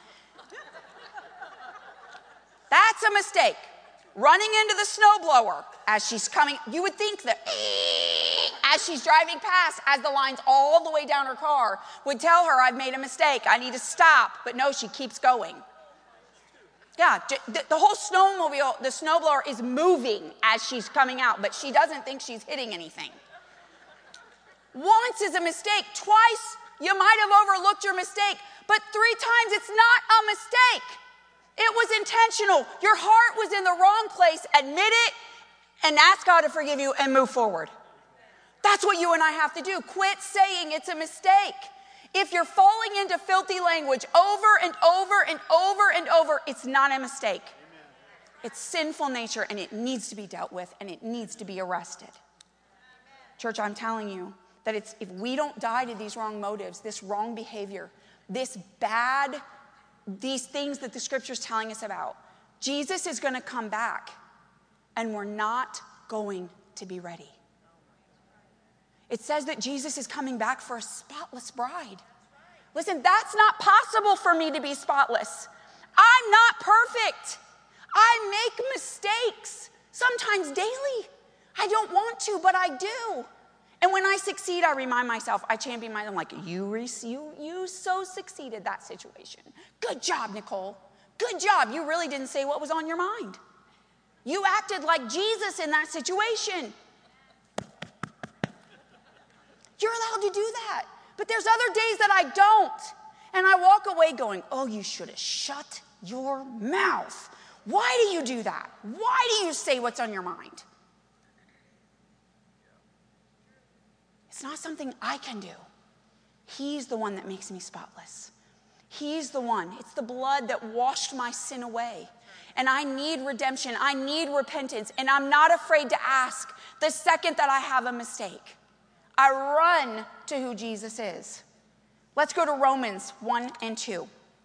That's a mistake. Running into the snowblower as she's coming. You would think that as she's driving past, as the lines all the way down her car, would tell her, I've made a mistake. I need to stop. But no, she keeps going. Yeah, the whole snowmobile, the snowblower is moving as she's coming out, but she doesn't think she's hitting anything. Once is a mistake. Twice, you might have overlooked your mistake. but 3 times it's not a mistake. It was intentional. Your heart was in the wrong place. Admit it and ask God to forgive you and move forward. That's what you and I have to do. Quit saying it's a mistake. If you're falling into filthy language over and over and over and over, it's not a mistake. It's sinful nature, and it needs to be dealt with, and it needs to be arrested. Church, I'm telling you that if we don't die to these wrong motives, this wrong behavior, these things that the Scripture's telling us about, Jesus is going to come back, and we're not going to be ready. It says that Jesus is coming back for a spotless bride. Listen, that's not possible for me to be spotless. I'm not perfect. I make mistakes, sometimes daily. I don't want to, but I do. And when I succeed, I remind myself, I champion myself. I'm like, you so succeeded that situation. Good job, Nicole. Good job. You really didn't say what was on your mind. You acted like Jesus in that situation. You're allowed to do that. But there's other days that I don't. And I walk away going, oh, you should have shut your mouth. Why do you do that? Why do you say what's on your mind? It's not something I can do. He's the one that makes me spotless. He's the one. It's the blood that washed my sin away. And I need redemption. I need repentance. And I'm not afraid to ask the second that I have a mistake. I run to who Jesus is. Let's go to Romans 1 and 2.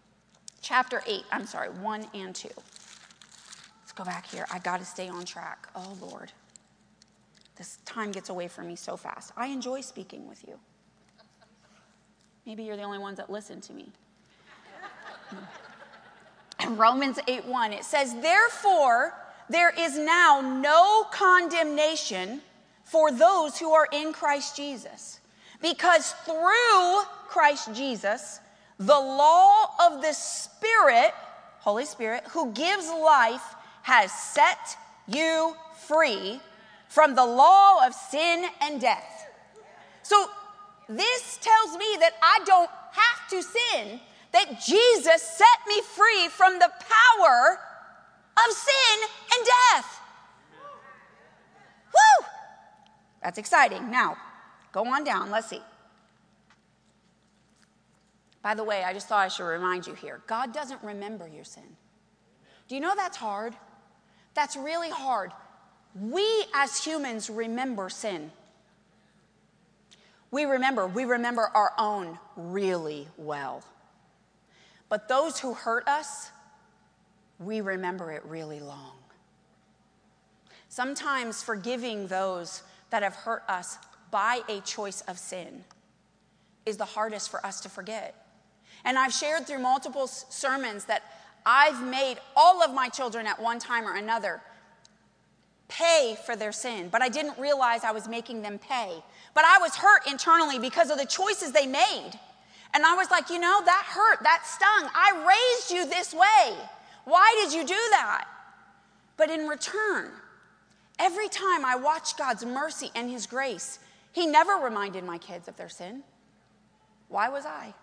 1 and 2. Let's go back here. I got to stay on track. Oh, Lord. This time gets away from me so fast. I enjoy speaking with you. Maybe you're the only ones that listen to me. In Romans 8:1, it says, therefore, there is now no condemnation for those who are in Christ Jesus. Because through Christ Jesus, the law of the Spirit, Holy Spirit, who gives life, has set you free from the law of sin and death. So this tells me that I don't have to sin, that Jesus set me free from the power of sin and death. Woo! That's exciting. Now, go on down. Let's see. By the way, I just thought I should remind you here. God doesn't remember your sin. Do you know that's hard? That's really hard. We as humans remember sin. We remember our own really well. But those who hurt us, we remember it really long. Sometimes forgiving those that have hurt us by a choice of sin is the hardest for us to forget. And I've shared through multiple sermons that I've made all of my children at one time or another pay for their sin, but I didn't realize I was making them pay. But I was hurt internally because of the choices they made. And I was like, that hurt, that stung. I raised you this way. Why did you do that? But in return, every time I watched God's mercy and his grace, he never reminded my kids of their sin. Why was I?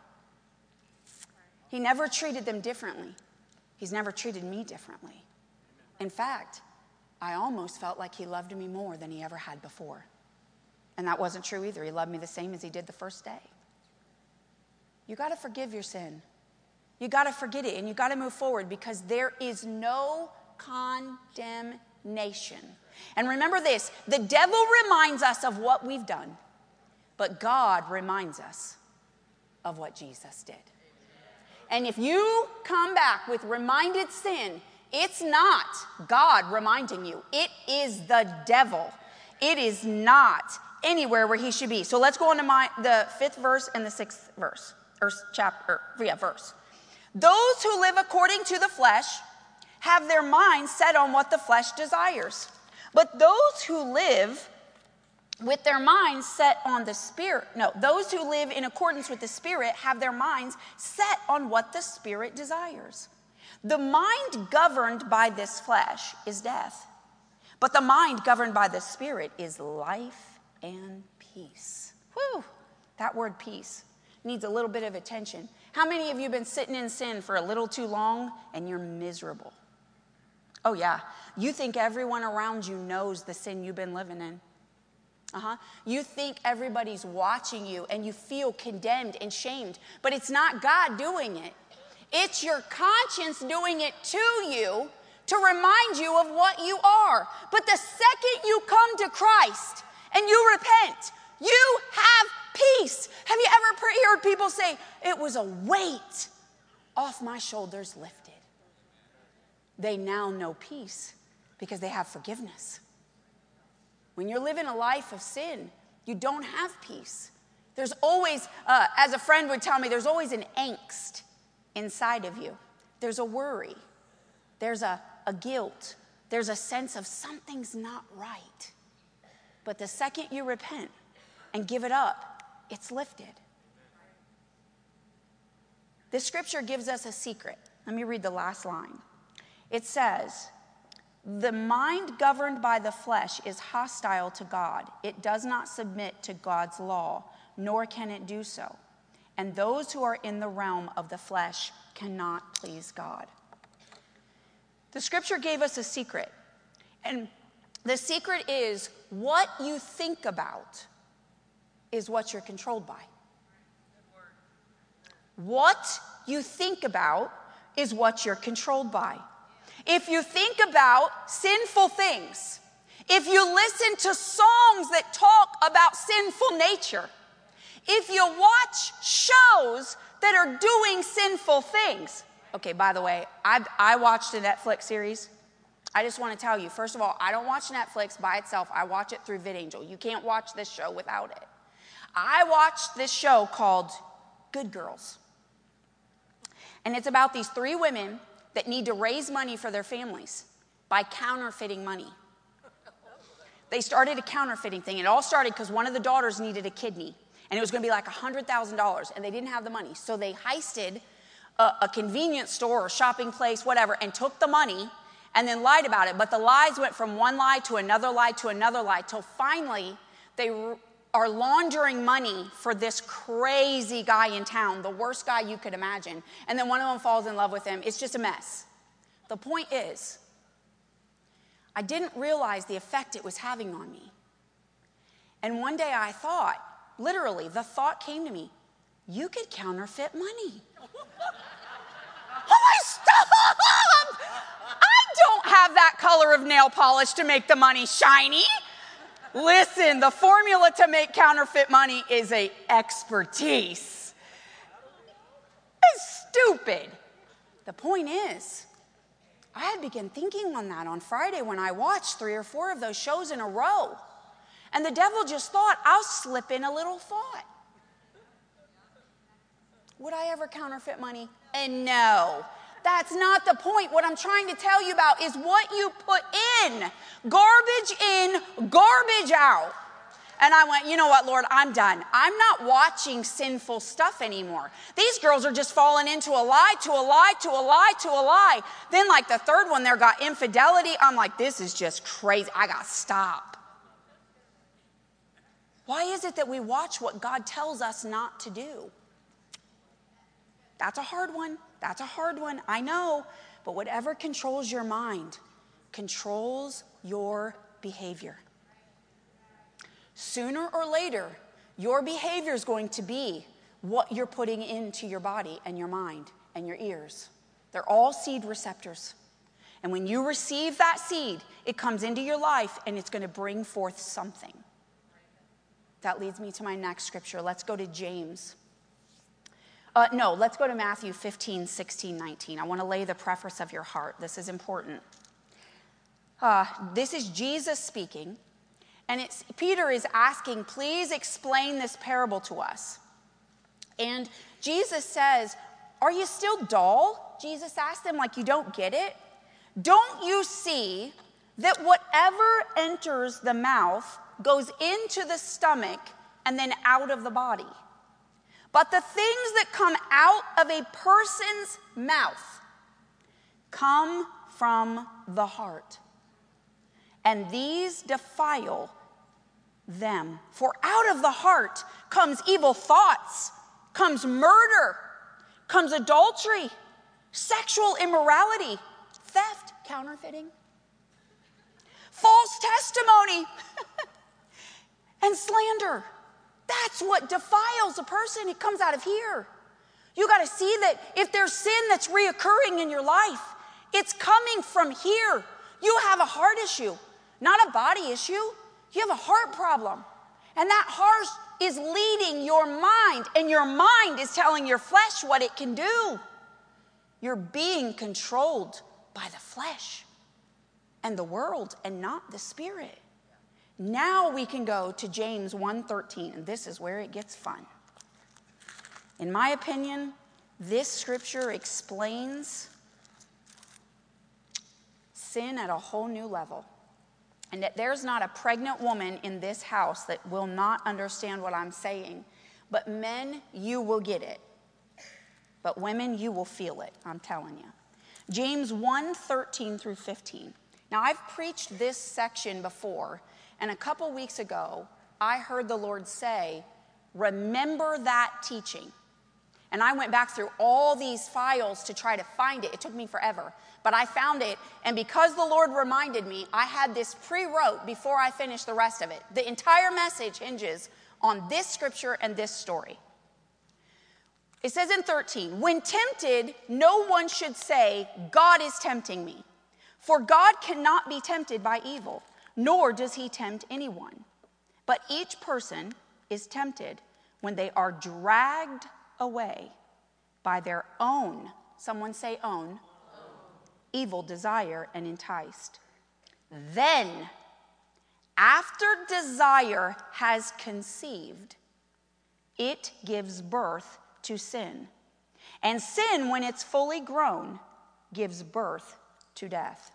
He never treated them differently. He's never treated me differently. In fact, I almost felt like he loved me more than he ever had before. And that wasn't true either. He loved me the same as he did the first day. You got to forgive your sin. You got to forget it, and you got to move forward because there is no condemnation. And remember this, the devil reminds us of what we've done, but God reminds us of what Jesus did. And if you come back with reminded sin, it's not God reminding you. It is the devil. It is not anywhere where he should be. So let's go on to the 5th verse and the 6th verse. Verse. Those who live according to the flesh have their minds set on what the flesh desires. But those who live with their minds set on the Spirit, those who live in accordance with the Spirit have their minds set on what the Spirit desires. The mind governed by this flesh is death, but the mind governed by the Spirit is life and peace. Whew, that word peace. needs a little bit of attention. How many of you have been sitting in sin for a little too long and you're miserable? Oh, yeah. You think everyone around you knows the sin you've been living in. You think everybody's watching you and you feel condemned and shamed, but it's not God doing it. It's your conscience doing it to you to remind you of what you are. But the second you come to Christ and you repent, you have peace. Have you ever heard people say, it was a weight off my shoulders lifted? They now know peace because they have forgiveness. When you're living a life of sin, you don't have peace. There's always, as a friend would tell me, there's always an angst inside of you. There's a worry. There's a guilt. There's a sense of something's not right. But the second you repent and give it up, it's lifted. This scripture gives us a secret. Let me read the last line. It says, the mind governed by the flesh is hostile to God. It does not submit to God's law, nor can it do so. And those who are in the realm of the flesh cannot please God. The scripture gave us a secret. And the secret is what you think about is what you're controlled by. What you think about is what you're controlled by. If you think about sinful things, if you listen to songs that talk about sinful nature, if you watch shows that are doing sinful things. Okay, by the way, I watched a Netflix series. I just want to tell you, first of all, I don't watch Netflix by itself. I watch it through VidAngel. You can't watch this show without it. I watched this show called Good Girls. And it's about these 3 women that need to raise money for their families by counterfeiting money. They started a counterfeiting thing. It all started because one of the daughters needed a kidney. And it was going to be like $100,000. And they didn't have the money. So they heisted a convenience store or shopping place, whatever, and took the money and then lied about it. But the lies went from one lie to another lie to another lie till finally they are laundering money for this crazy guy in town, the worst guy you could imagine. And then one of them falls in love with him. It's just a mess. The point is, I didn't realize the effect it was having on me. And one day I thought, literally, the thought came to me, you could counterfeit money. Oh, stop! I don't have that color of nail polish to make the money shiny. Listen, the formula to make counterfeit money is a expertise. It's stupid. The point is, I had begun thinking on that on Friday when I watched 3 or 4 of those shows in a row. And the devil just thought, I'll slip in a little thought. Would I ever counterfeit money? And no. That's not the point. What I'm trying to tell you about is what you put in. Garbage in, garbage out. And I went, you know what, Lord, I'm done. I'm not watching sinful stuff anymore. These girls are just falling into a lie, to a lie, to a lie, to a lie. Then like the third one there got infidelity. I'm like, this is just crazy. I got to stop. Why is it that we watch what God tells us not to do? That's a hard one. That's a hard one, I know. But whatever controls your mind controls your behavior. Sooner or later, your behavior is going to be what you're putting into your body and your mind and your ears. They're all seed receptors. And when you receive that seed, it comes into your life and it's going to bring forth something. That leads me to my next scripture. Let's go to James. Let's go to Matthew 15, 16, 19. I want to lay the preface of your heart. This is important. This is Jesus speaking. And Peter is asking, please explain this parable to us. And Jesus says, are you still dull? Jesus asked him, like you don't get it? Don't you see that whatever enters the mouth goes into the stomach and then out of the body? But the things that come out of a person's mouth come from the heart, and these defile them. For out of the heart comes evil thoughts, comes murder, comes adultery, sexual immorality, theft, counterfeiting, false testimony, and slander. That's what defiles a person. It comes out of here. You got to see that if there's sin that's reoccurring in your life, it's coming from here. You have a heart issue, not a body issue. You have a heart problem. And that heart is leading your mind, and your mind is telling your flesh what it can do. You're being controlled by the flesh and the world and not the Spirit. Now we can go to James 1:13, and this is where it gets fun. In my opinion, this scripture explains sin at a whole new level. And that there's not a pregnant woman in this house that will not understand what I'm saying. But men, you will get it. But women, you will feel it, I'm telling you. James 1:13 through 15. Now, I've preached this section before, and a couple weeks ago, I heard the Lord say, remember that teaching. And I went back through all these files to try to find it. It took me forever. But I found it, and because the Lord reminded me, I had this pre-wrote before I finished the rest of it. The entire message hinges on this scripture and this story. It says in 13, when tempted, no one should say, God is tempting me. For God cannot be tempted by evil, nor does he tempt anyone. But each person is tempted when they are dragged away by their own, someone say own, evil desire and enticed. Then, after desire has conceived, it gives birth to sin. And sin, when it's fully grown, gives birth to death.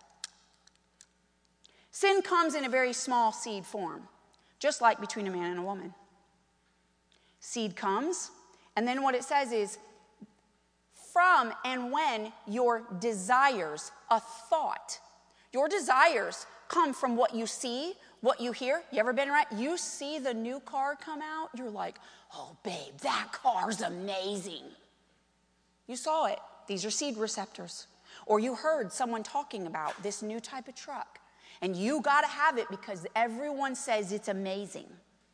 Sin comes in a very small seed form, just like between a man and a woman. Seed comes, and then what it says is, from and when your desires, a thought, your desires come from what you see, what you hear. You ever been around? You see the new car come out, you're like, oh babe, that car's amazing. You saw it. These are seed receptors. Or you heard someone talking about this new type of truck, and you got to have it because everyone says it's amazing.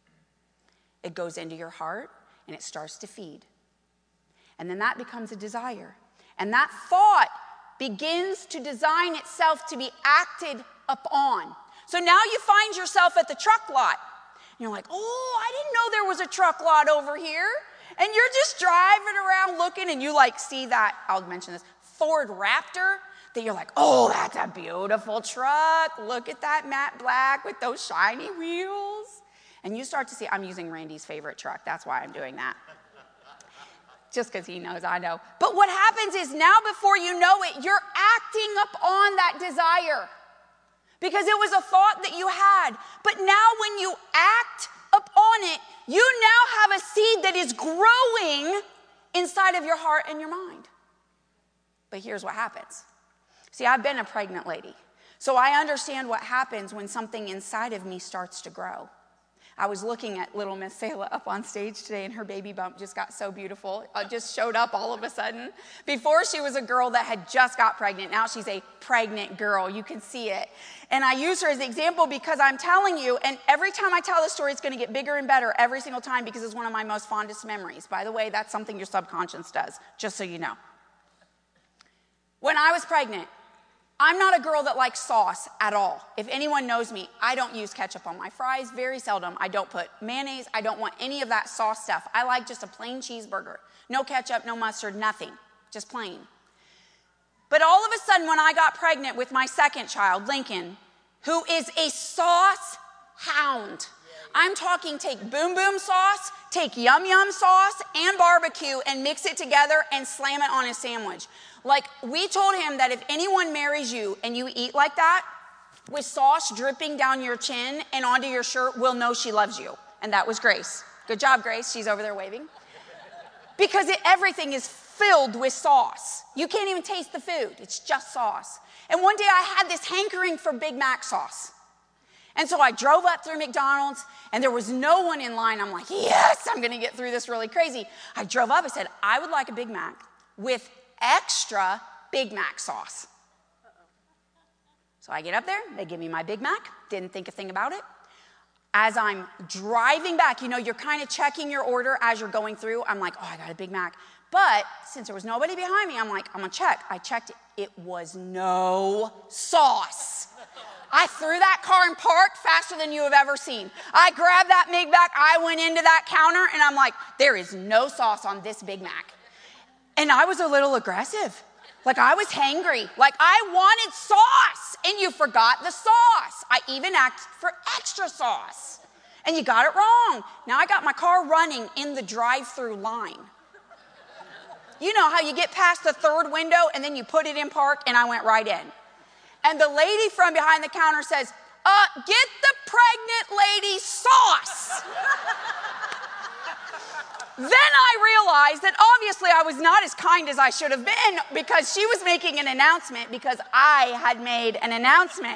It goes into your heart, and it starts to feed. And then that becomes a desire. And that thought begins to design itself to be acted upon. So now you find yourself at the truck lot. And you're like, oh, I didn't know there was a truck lot over here. And you're just driving around looking, and you like see that, I'll mention this, Ford Raptor, that you're like, oh, that's a beautiful truck. Look at that matte black with those shiny wheels. And you start to see, I'm using Randy's favorite truck. That's why I'm doing that. Just because he knows, I know. But what happens is now before you know it, you're acting upon that desire. Because it was a thought that you had. But now when you act upon it, you now have a seed that is growing inside of your heart and your mind. But here's what happens. See, I've been a pregnant lady. So I understand what happens when something inside of me starts to grow. I was looking at little Miss Selah up on stage today, and her baby bump just got so beautiful. It just showed up all of a sudden. Before, she was a girl that had just got pregnant. Now she's a pregnant girl. You can see it. And I use her as an example because I'm telling you, and every time I tell this story, it's going to get bigger and better every single time because it's one of my most fondest memories. By the way, that's something your subconscious does, just so you know. When I was pregnant, I'm not a girl that likes sauce at all. If anyone knows me, I don't use ketchup on my fries, very seldom. I don't put mayonnaise. I don't want any of that sauce stuff. I like just a plain cheeseburger. No ketchup, no mustard, nothing. Just plain. But all of a sudden, when I got pregnant with my second child, Lincoln, who is a sauce hound. I'm talking take Boom Boom sauce, take Yum Yum sauce and barbecue and mix it together and slam it on a sandwich. Like, we told him that if anyone marries you and you eat like that, with sauce dripping down your chin and onto your shirt, we'll know she loves you. And that was Grace. Good job, Grace. She's over there waving. Because everything is filled with sauce. You can't even taste the food. It's just sauce. And one day I had this hankering for Big Mac sauce. And so I drove up through McDonald's, and there was no one in line. I'm like, yes, I'm going to get through this really crazy. I drove up. I said, I would like a Big Mac with extra Big Mac sauce. So I get up there. They give me my Big Mac. Didn't think a thing about it. As I'm driving back, you know, you're kind of checking your order as you're going through. I'm like, oh, I got a Big Mac. But since there was nobody behind me, I'm like, I'm going to check. I checked it. It was no sauce. I threw that car and parked faster than you have ever seen. I grabbed that Big Mac. I went into that counter, and I'm like, there is no sauce on this Big Mac. And I was a little aggressive. Like, I was hangry. Like, I wanted sauce, and you forgot the sauce. I even asked for extra sauce, and you got it wrong. Now I got my car running in the drive-through line. You know how you get past the third window, and then you put it in park, and I went right in. And the lady from behind the counter says, get the pregnant lady sauce. Then I realized that obviously I was not as kind as I should have been because she was making an announcement because I had made an announcement.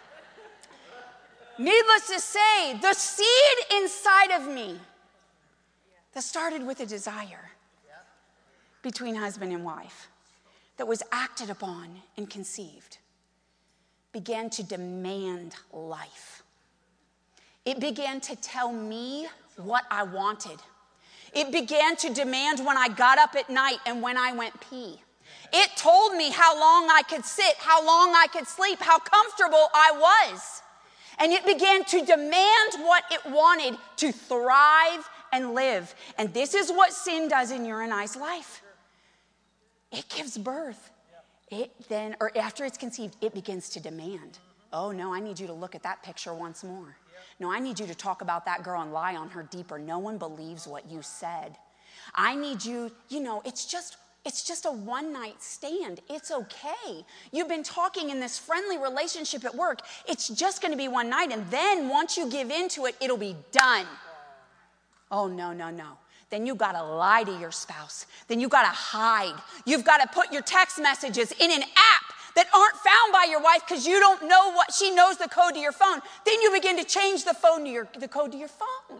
Needless to say, the seed inside of me that started with a desire between husband and wife that was acted upon and conceived began to demand life. It began to tell me what I wanted. It began to demand when I got up at night and when I went pee. It told me how long I could sit, how long I could sleep, how comfortable I was. And it began to demand what it wanted to thrive and live. And this is what sin does in your and I's life. It gives birth. After it's conceived, it begins to demand. Oh, no, I need you to look at that picture once more. No, I need you to talk about that girl and lie on her deeper. No one believes what you said. I need you, it's just a one-night stand. It's okay. You've been talking in this friendly relationship at work. It's just going to be one night, and then once you give into it, it'll be done. Oh, no. Then you got to lie to your spouse. Then you got to hide. You've got to put your text messages in an app that aren't found by your wife because you don't know what she knows the code to your phone. Then you begin to change the code to your phone.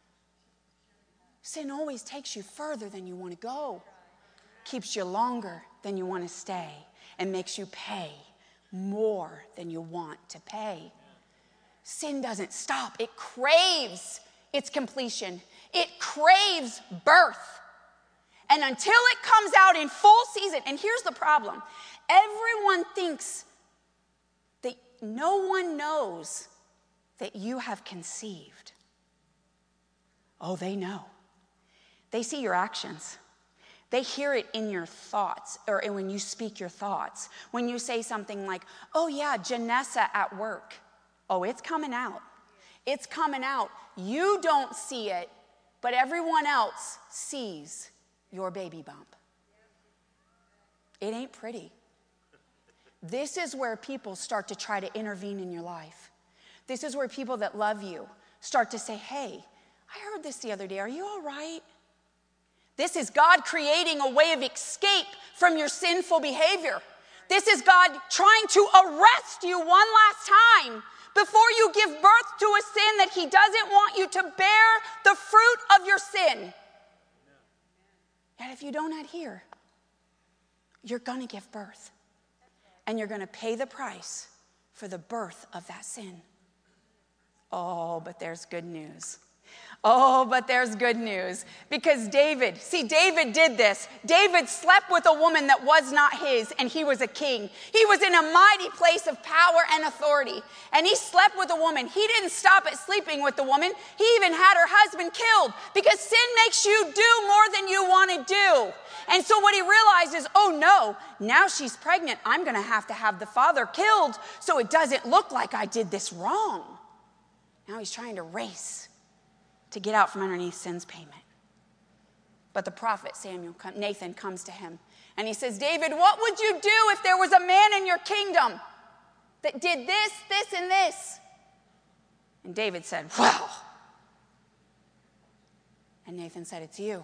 Sin always takes you further than you want to go, keeps you longer than you want to stay, and makes you pay more than you want to pay. Sin doesn't stop. It craves its completion. It craves birth. And until it comes out in full season, and here's the problem. Everyone thinks that no one knows that you have conceived. Oh, they know. They see your actions. They hear it in your thoughts, or when you speak your thoughts. When you say something like, oh yeah, Janessa at work. Oh, it's coming out. It's coming out. You don't see it, but everyone else sees your baby bump. It ain't pretty. This is where people start to try to intervene in your life. This is where people that love you start to say, hey, I heard this the other day. Are you all right? This is God creating a way of escape from your sinful behavior. This is God trying to arrest you one last time before you give birth to a sin that he doesn't want you to bear the fruit of your sin. Yet if you don't adhere, you're going to give birth. And you're going to pay the price for the birth of that sin. Oh, but there's good news. Oh, but there's good news. Because David did this. David slept with a woman that was not his, and he was a king. He was in a mighty place of power and authority. And he slept with a woman. He didn't stop at sleeping with the woman. He even had her husband killed because sin makes you do more than you want to do. And so what he realized is, oh no, now she's pregnant. I'm going to have the father killed so it doesn't look like I did this wrong. Now he's trying to race to get out from underneath sin's payment. But the prophet Nathan comes to him and he says, David, what would you do if there was a man in your kingdom that did this, this, and this? And David said, well. And Nathan said, it's you.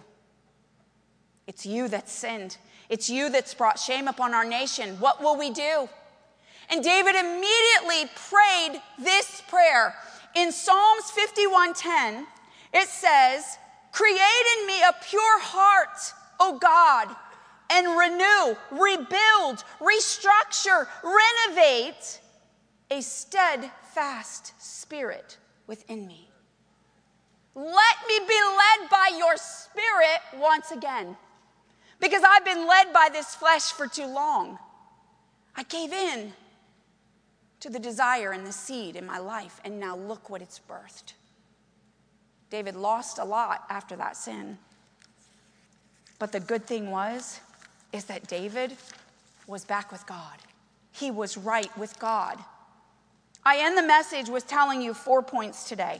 It's you that sinned. It's you that's brought shame upon our nation. What will we do? And David immediately prayed this prayer. In Psalms 51:10, it says, "Create in me a pure heart, O God, and renew, rebuild, restructure, renovate a steadfast spirit within me." Let me be led by your spirit once again, because I've been led by this flesh for too long. I gave in to the desire and the seed in my life, and now look what it's birthed. David lost a lot after that sin. But the good thing is that David was back with God. He was right with God. I end the message with telling you 4 points today.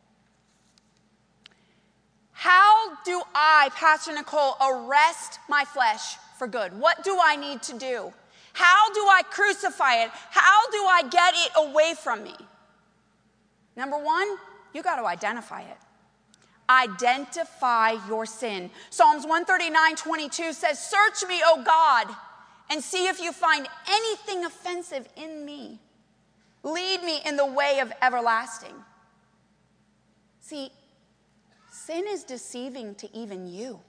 How do I, Pastor Nicole, arrest my flesh for good? What do I need to do? How do I crucify it? How do I get it away from me? Number one, you got to identify it. Identify your sin. Psalms 139:22 says, "Search me, O God, and see if you find anything offensive in me. Lead me in the way of everlasting." See, sin is deceiving to even you.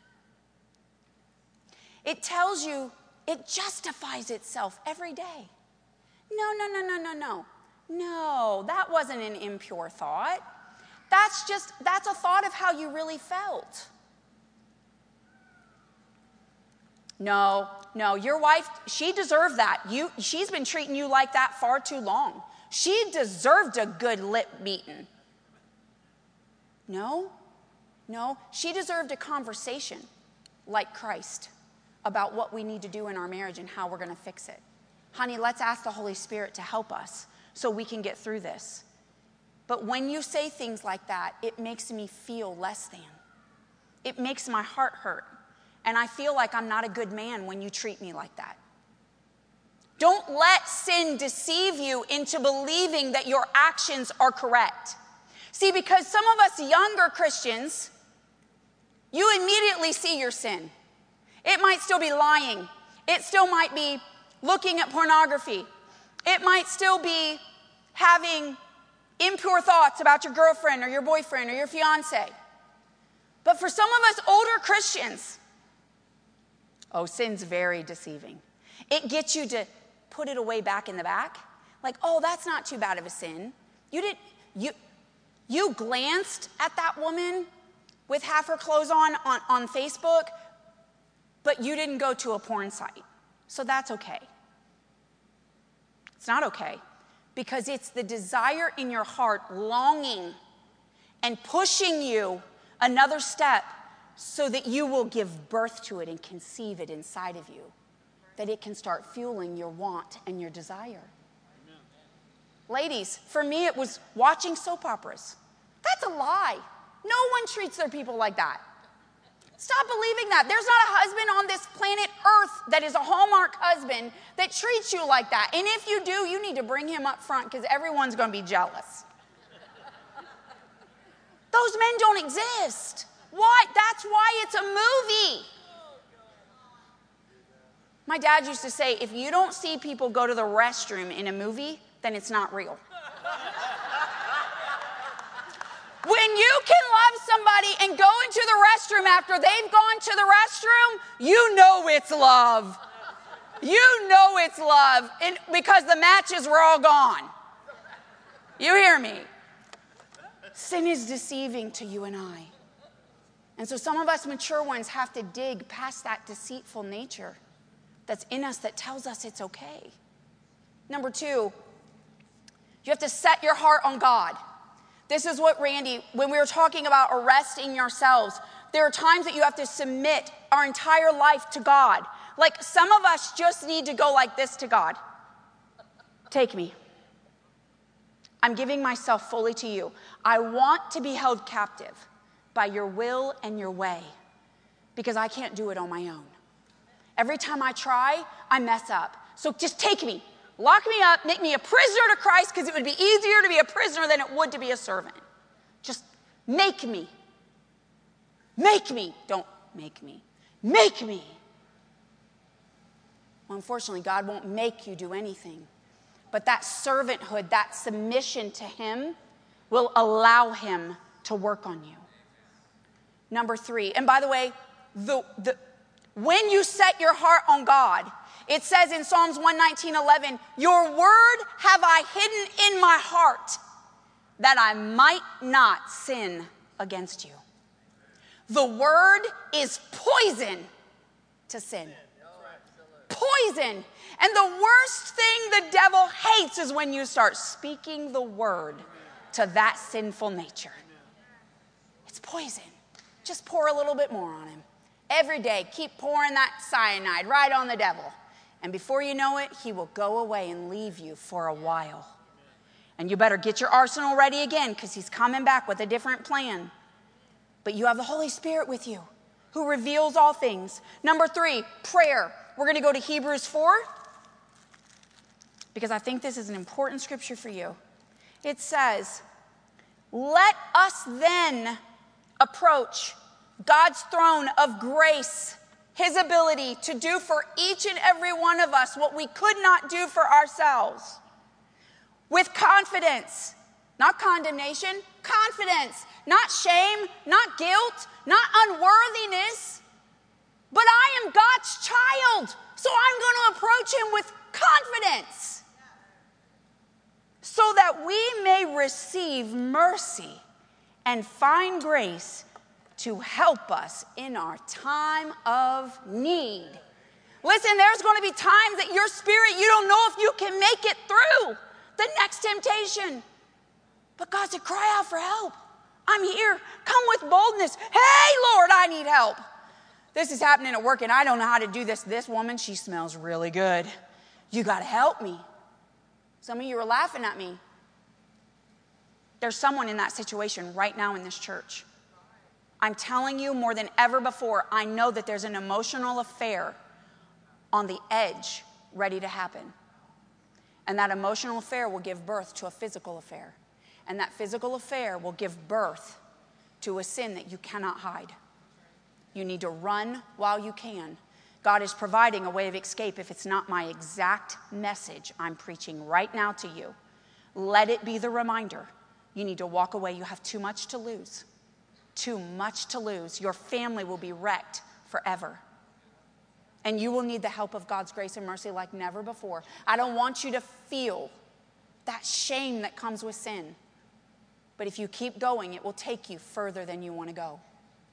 It tells you, it justifies itself every day. No, that wasn't an impure thought. That's a thought of how you really felt. No, your wife, she deserved that. She's been treating you like that far too long. She deserved a good lip beating. No, she deserved a conversation like Christ about what we need to do in our marriage and how we're going to fix it. Honey, let's ask the Holy Spirit to help us so we can get through this. But when you say things like that, it makes me feel less than. It makes my heart hurt. And I feel like I'm not a good man when you treat me like that. Don't let sin deceive you into believing that your actions are correct. See, because some of us younger Christians, you immediately see your sin. It might still be lying. It still might be looking at pornography. It might still be having impure thoughts about your girlfriend or your boyfriend or your fiance. But for some of us older Christians, sin's very deceiving. It gets you to put it away back in the back. Like, that's not too bad of a sin. You glanced at that woman with half her clothes on Facebook, but you didn't go to a porn site. So that's okay. It's not okay, because it's the desire in your heart longing and pushing you another step so that you will give birth to it and conceive it inside of you, that it can start fueling your want and your desire. Ladies, for me, it was watching soap operas. That's a lie. No one treats their people like that. Stop believing that. There's not a husband on this planet Earth that is a Hallmark husband that treats you like that. And if you do, you need to bring him up front, because everyone's going to be jealous. Those men don't exist. Why? That's why it's a movie. My dad used to say, if you don't see people go to the restroom in a movie, then it's not real. When you can love somebody and go into the restroom after they've gone to the restroom, you know it's love. You know it's love, because the matches were all gone. You hear me? Sin is deceiving to you and I. And so some of us mature ones have to dig past that deceitful nature that's in us that tells us it's okay. Number two, you have to set your heart on God. This is what Randy, when we were talking about arresting yourselves, there are times that you have to submit our entire life to God. Like, some of us just need to go like this to God. Take me. I'm giving myself fully to you. I want to be held captive by your will and your way, because I can't do it on my own. Every time I try, I mess up. So just take me. Lock me up, make me a prisoner to Christ, because it would be easier to be a prisoner than it would to be a servant. Just make me. Make me. Don't make me. Make me. Well, unfortunately, God won't make you do anything. But that servanthood, that submission to him will allow him to work on you. Number 3, and by the way, when you set your heart on God, it says in Psalms 119:11, your word have I hidden in my heart that I might not sin against you. The word is poison to sin. Poison. And the worst thing the devil hates is when you start speaking the word to that sinful nature. It's poison. Just pour a little bit more on him. Every day, keep pouring that cyanide right on the devil. And before you know it, he will go away and leave you for a while. And you better get your arsenal ready again, because he's coming back with a different plan. But you have the Holy Spirit with you, who reveals all things. Number 3, prayer. We're going to go to Hebrews 4, because I think this is an important scripture for you. It says, let us then approach God's throne of grace, his ability to do for each and every one of us what we could not do for ourselves, with confidence, not condemnation, confidence, not shame, not guilt, not unworthiness, but I am God's child, so I'm going to approach him with confidence, so that we may receive mercy and find grace to help us in our time of need. Listen, there's going to be times that your spirit, you don't know if you can make it through the next temptation. But God said, cry out for help. I'm here. Come with boldness. Hey, Lord, I need help. This is happening at work, and I don't know how to do this. This woman, she smells really good. You got to help me. Some of you are laughing at me. There's someone in that situation right now in this church. I'm telling you, more than ever before, I know that there's an emotional affair on the edge ready to happen. And that emotional affair will give birth to a physical affair. And that physical affair will give birth to a sin that you cannot hide. You need to run while you can. God is providing a way of escape if it's not my exact message I'm preaching right now to you. Let it be the reminder. You need to walk away. You have too much to lose. Too much to lose. Your family will be wrecked forever. And you will need the help of God's grace and mercy like never before. I don't want you to feel that shame that comes with sin. But if you keep going, it will take you further than you want to go.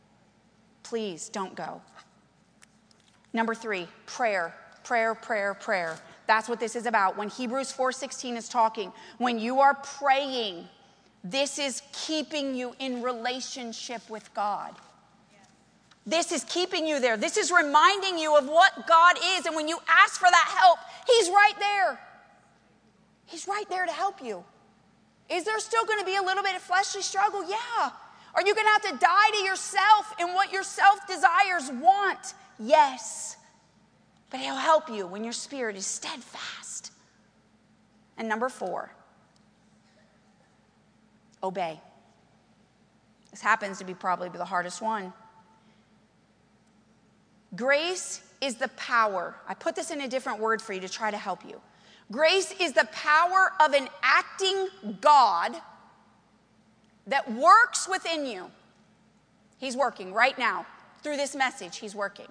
Please don't go. Number 3, prayer. Prayer, prayer, prayer. That's what this is about. When Hebrews 4:16 is talking, when you are praying, this is keeping you in relationship with God. This is keeping you there. This is reminding you of what God is. And when you ask for that help, he's right there. He's right there to help you. Is there still going to be a little bit of fleshly struggle? Yeah. Are you going to have to die to yourself and what your self-desires want? Yes. But he'll help you when your spirit is steadfast. And number 4, obey. This happens to be probably the hardest one. Grace is the power. I put this in a different word for you to try to help you. Grace is the power of an acting God that works within you. He's working right now. Through this message, he's working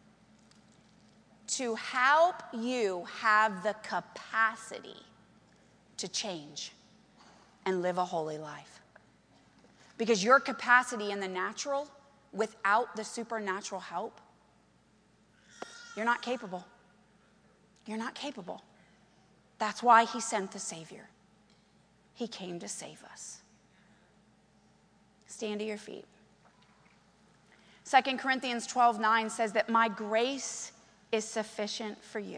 to help you have the capacity to change and live a holy life. Because your capacity in the natural, without the supernatural help, you're not capable. You're not capable. That's why he sent the Savior. He came to save us. Stand to your feet. 2 Corinthians 12:9 says that my grace is sufficient for you.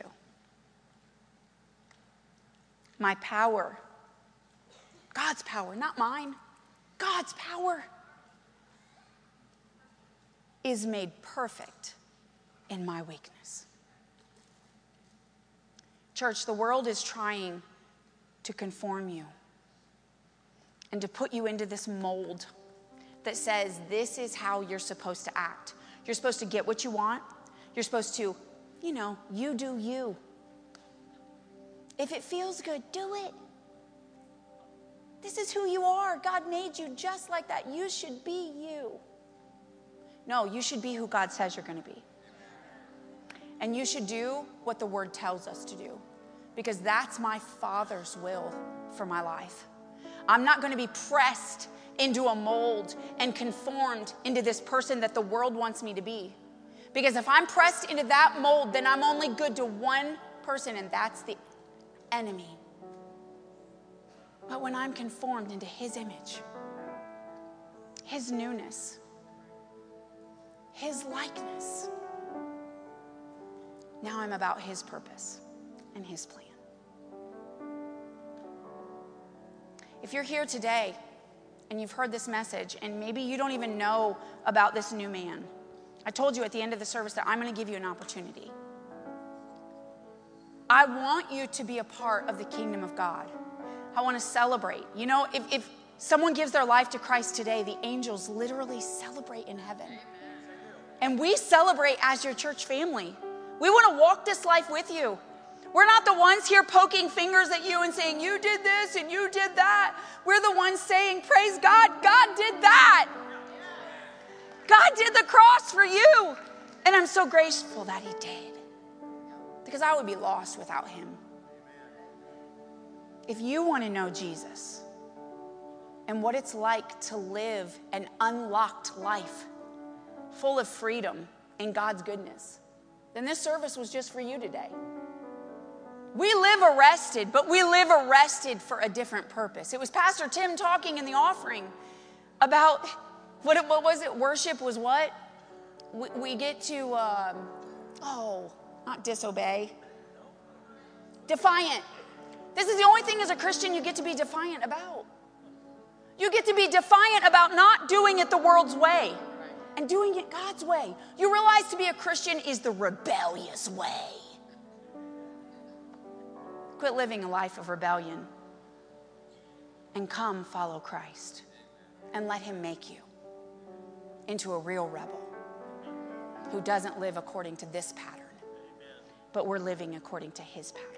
My power, God's power, not mine, God's power is made perfect in my weakness. Church, the world is trying to conform you and to put you into this mold that says this is how you're supposed to act. You're supposed to get what you want. You're supposed to, you do you. If it feels good, do it. This is who you are. God made you just like that. You should be you. No, you should be who God says you're going to be. And you should do what the Word tells us to do, because that's my Father's will for my life. I'm not going to be pressed into a mold and conformed into this person that the world wants me to be. Because if I'm pressed into that mold, then I'm only good to one person, and that's the enemy. But when I'm conformed into His image, His newness, His likeness, now I'm about His purpose and His plan. If you're here today and you've heard this message and maybe you don't even know about this new man, I told you at the end of the service that I'm going to give you an opportunity. I want you to be a part of the kingdom of God. I want to celebrate. You know, if someone gives their life to Christ today, the angels literally celebrate in heaven. And we celebrate as your church family. We want to walk this life with you. We're not the ones here poking fingers at you and saying, you did this and you did that. We're the ones saying, praise God, God did that. God did the cross for you. And I'm so grateful that He did, because I would be lost without Him. If you want to know Jesus and what it's like to live an unlocked life full of freedom and God's goodness, then this service was just for you today. We live arrested, but we live arrested for a different purpose. It was Pastor Tim talking in the offering about what was it? Worship was what? We get to, not disobey. Defiant. This is the only thing as a Christian you get to be defiant about. You get to be defiant about not doing it the world's way and doing it God's way. You realize to be a Christian is the rebellious way. Quit living a life of rebellion and come follow Christ and let Him make you into a real rebel who doesn't live according to this pattern, but we're living according to His pattern.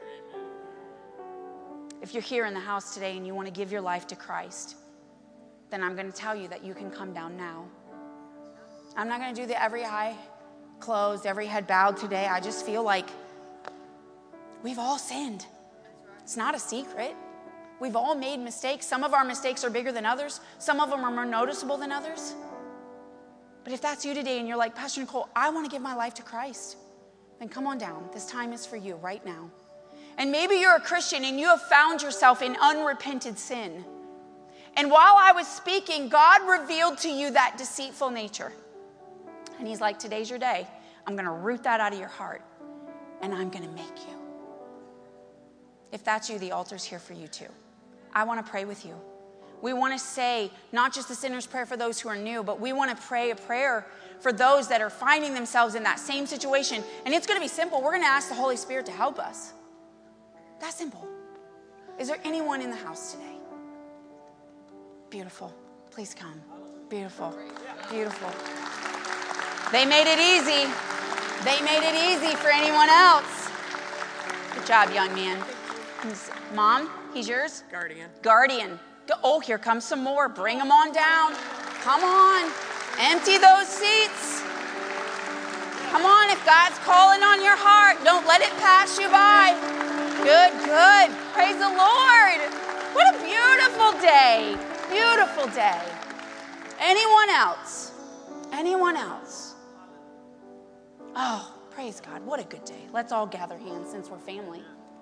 If you're here in the house today and you want to give your life to Christ, then I'm going to tell you that you can come down now. I'm not going to do the every eye closed, every head bowed today. I just feel like we've all sinned. It's not a secret. We've all made mistakes. Some of our mistakes are bigger than others. Some of them are more noticeable than others. But if that's you today and you're like, Pastor Nicole, I want to give my life to Christ, then come on down. This time is for you right now. And maybe you're a Christian and you have found yourself in unrepented sin. And while I was speaking, God revealed to you that deceitful nature. And He's like, today's your day. I'm going to root that out of your heart, and I'm going to make you. If that's you, the altar's here for you too. I want to pray with you. We want to say not just the sinner's prayer for those who are new, but we want to pray a prayer for those that are finding themselves in that same situation. And it's going to be simple. We're going to ask the Holy Spirit to help us. That's simple. Is there anyone in the house today? Beautiful. Please come. Beautiful. Beautiful. They made it easy. They made it easy for anyone else. Good job, young man. Mom, he's yours? Guardian. Oh, here comes some more. Bring them on down. Come on. Empty those seats. Come on, if God's calling on your heart, don't let it pass you by. Good, good. Praise the Lord. What a beautiful day. Beautiful day. Anyone else? Anyone else? Oh, praise God. What a good day. Let's all gather hands since we're family.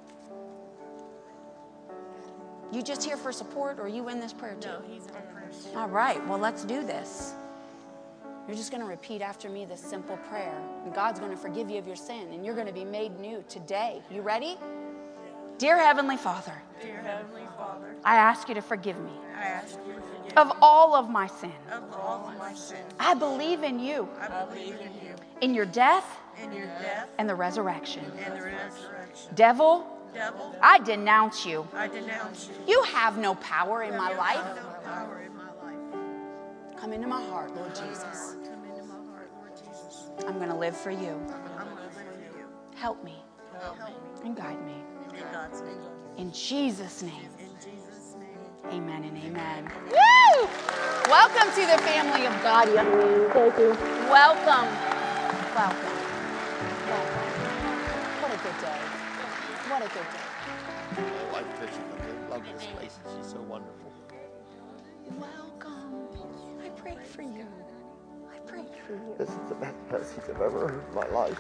You just here for support, or are you in this prayer too? No, he's in prayer. All right, well, let's do this. You're just going to repeat after me this simple prayer. And God's going to forgive you of your sin, and you're going to be made new today. You ready? Dear Heavenly Father, Dear Heavenly Father, I ask you to forgive me I ask you to forgive me of all of my sin. of all of my sins. I believe in you, I believe in you, in your death in your death and the resurrection. and the resurrection. Devil, Devil, I denounce you. I denounce you. You have no power in my You life. have no power in my life. Come into my heart, Lord Jesus. Come into my heart, Lord Jesus. I'm going to live for you. I'm going to live for you. Help me Help me and guide me. and Spirit. God's name. In Jesus' name. In Jesus' name. Amen and amen. Woo! Welcome to the family of God, young man. Thank you. Welcome. Welcome. Welcome. What a good day. What a good day. My wife Tricia comes in. Love this place. She's so wonderful. Welcome. I prayed for you. I prayed for you. This is the best message I've ever heard in my life.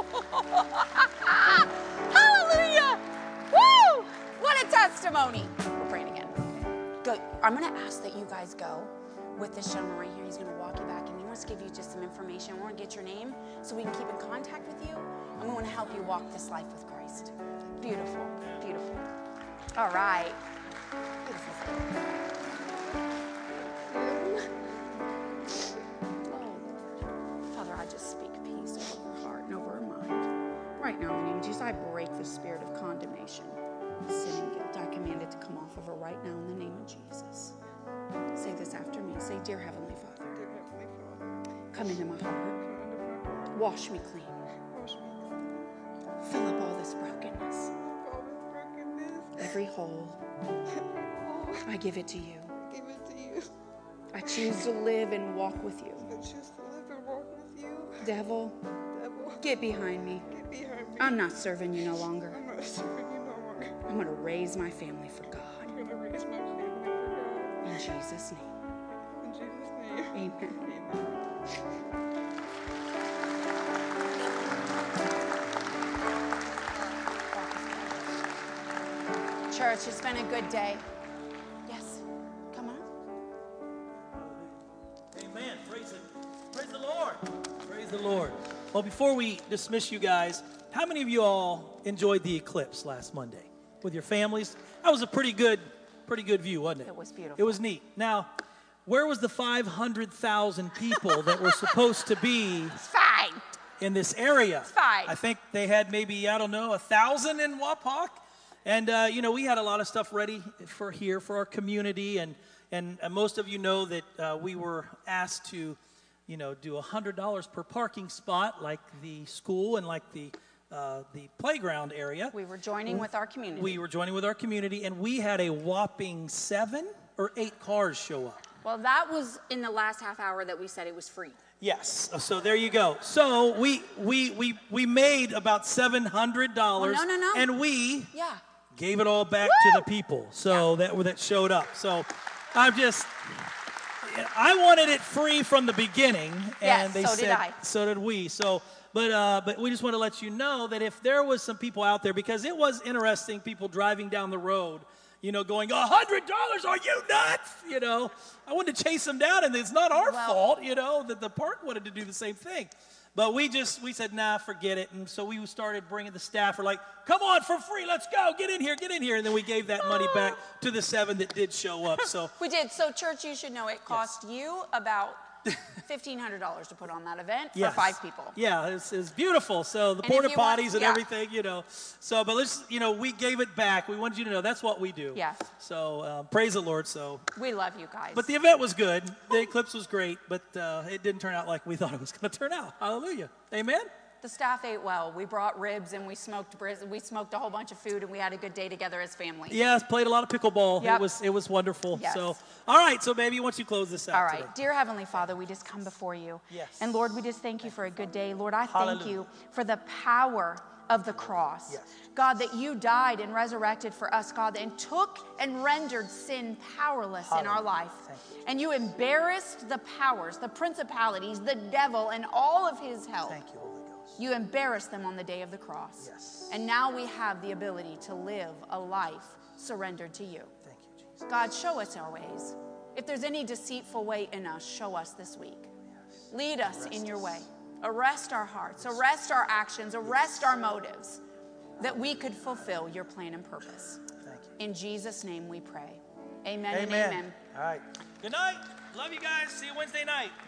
Hallelujah. Woo! What a testimony. We're praying again. Good. I'm going to ask that you guys go with this gentleman right here. He's going to walk you back, and he wants to give you just some information. We want to get your name so we can keep in contact with you, and we want to help you walk this life with Christ. Beautiful. Beautiful. All right. Father, I just speak peace over her heart and over her mind. Right now, in the name of Jesus, I break the spirit of condemnation, sin, and guilt. I command it to come off of her right now in the name of Jesus. Say this after me. Say, Dear Heavenly Father, come into my heart. Wash me clean. Fill up all this brokenness. Every hole. I give it to you. Give it to you. I choose to live and walk with you. I choose to live and walk with you. Devil, Devil, get behind me. get behind me. I'm not serving you no longer. I'm not serving you no longer. I'm going to raise my family for God. I'm going to raise my family for God. In Jesus' name. In Jesus' name. Amen. Amen. Church, it's been a good day. Yes, come on. Amen. Praise the Lord. Praise the Lord. Well, before we dismiss you guys, how many of you all enjoyed the eclipse last Monday with your families? That was a pretty good view, wasn't it? It was beautiful. It was neat. Now, where was the 500,000 people that were supposed to be It's fine. in this area? It's fine. I think they had maybe, 1,000 in Wapak. And, we had a lot of stuff ready for our community. And most of you know that we were asked to, do $100 per parking spot, like the school and like the playground area. We were joining with our community. We were joining with our community, and we had a whopping 7 or 8 cars show up. Well, that was in the last half hour that we said it was free. Yes, so there you go. So we made about $700, no. and we Yeah. gave it all back to the people. So that showed up. So I wanted it free from the beginning, and Yes, they so said did I. so did we. So but we just want to let you know that if there was some people out there, because it was interesting, people driving down the road, going, $100, are you nuts? I wanted to chase them down, and it's not our fault, that the park wanted to do the same thing. But we said, nah, forget it. And so we started bringing the staff. We're like, come on, for free, let's go, get in here. And then we gave that money back to the 7 that did show up. So We did. So, church, you should know it cost you about $1,500 to put on that event for 5 people. Yeah, it's beautiful. So the And porta if you want- potties and yeah. everything, So, but let's, we gave it back. We wanted you to know that's what we do. Yes. So praise the Lord. So. We love you guys. But the event was good. The eclipse was great, but it didn't turn out like we thought it was going to turn out. Hallelujah. Amen. The staff ate well. We brought ribs and we smoked a whole bunch of food, and we had a good day together as family. Yes, played a lot of pickleball. Yep. It was wonderful. Yes. So, all right. So maybe once you close this out. All right. today. Dear Heavenly Father, we just come before you. Yes. And Lord, we just thank you for a good day. Lord, I thank Hallelujah. you for the power of the cross. Yes. God, that you died and resurrected for us, God, and took and rendered sin powerless in our life. Thank you. And you embarrassed the powers, the principalities, the devil, and all of his help. Thank you, Holy Ghost. You embarrassed them on the day of the cross. Yes. And now we have the ability to live a life surrendered to you. Thank you, Jesus. God, show us our ways. If there's any deceitful way in us, show us this week. Lead us in your way. Arrest our hearts, arrest our actions, arrest our motives, that we could fulfill your plan and purpose. Thank you. In Jesus' name we pray. Amen and amen. All right. Good night. Love you guys. See you Wednesday night.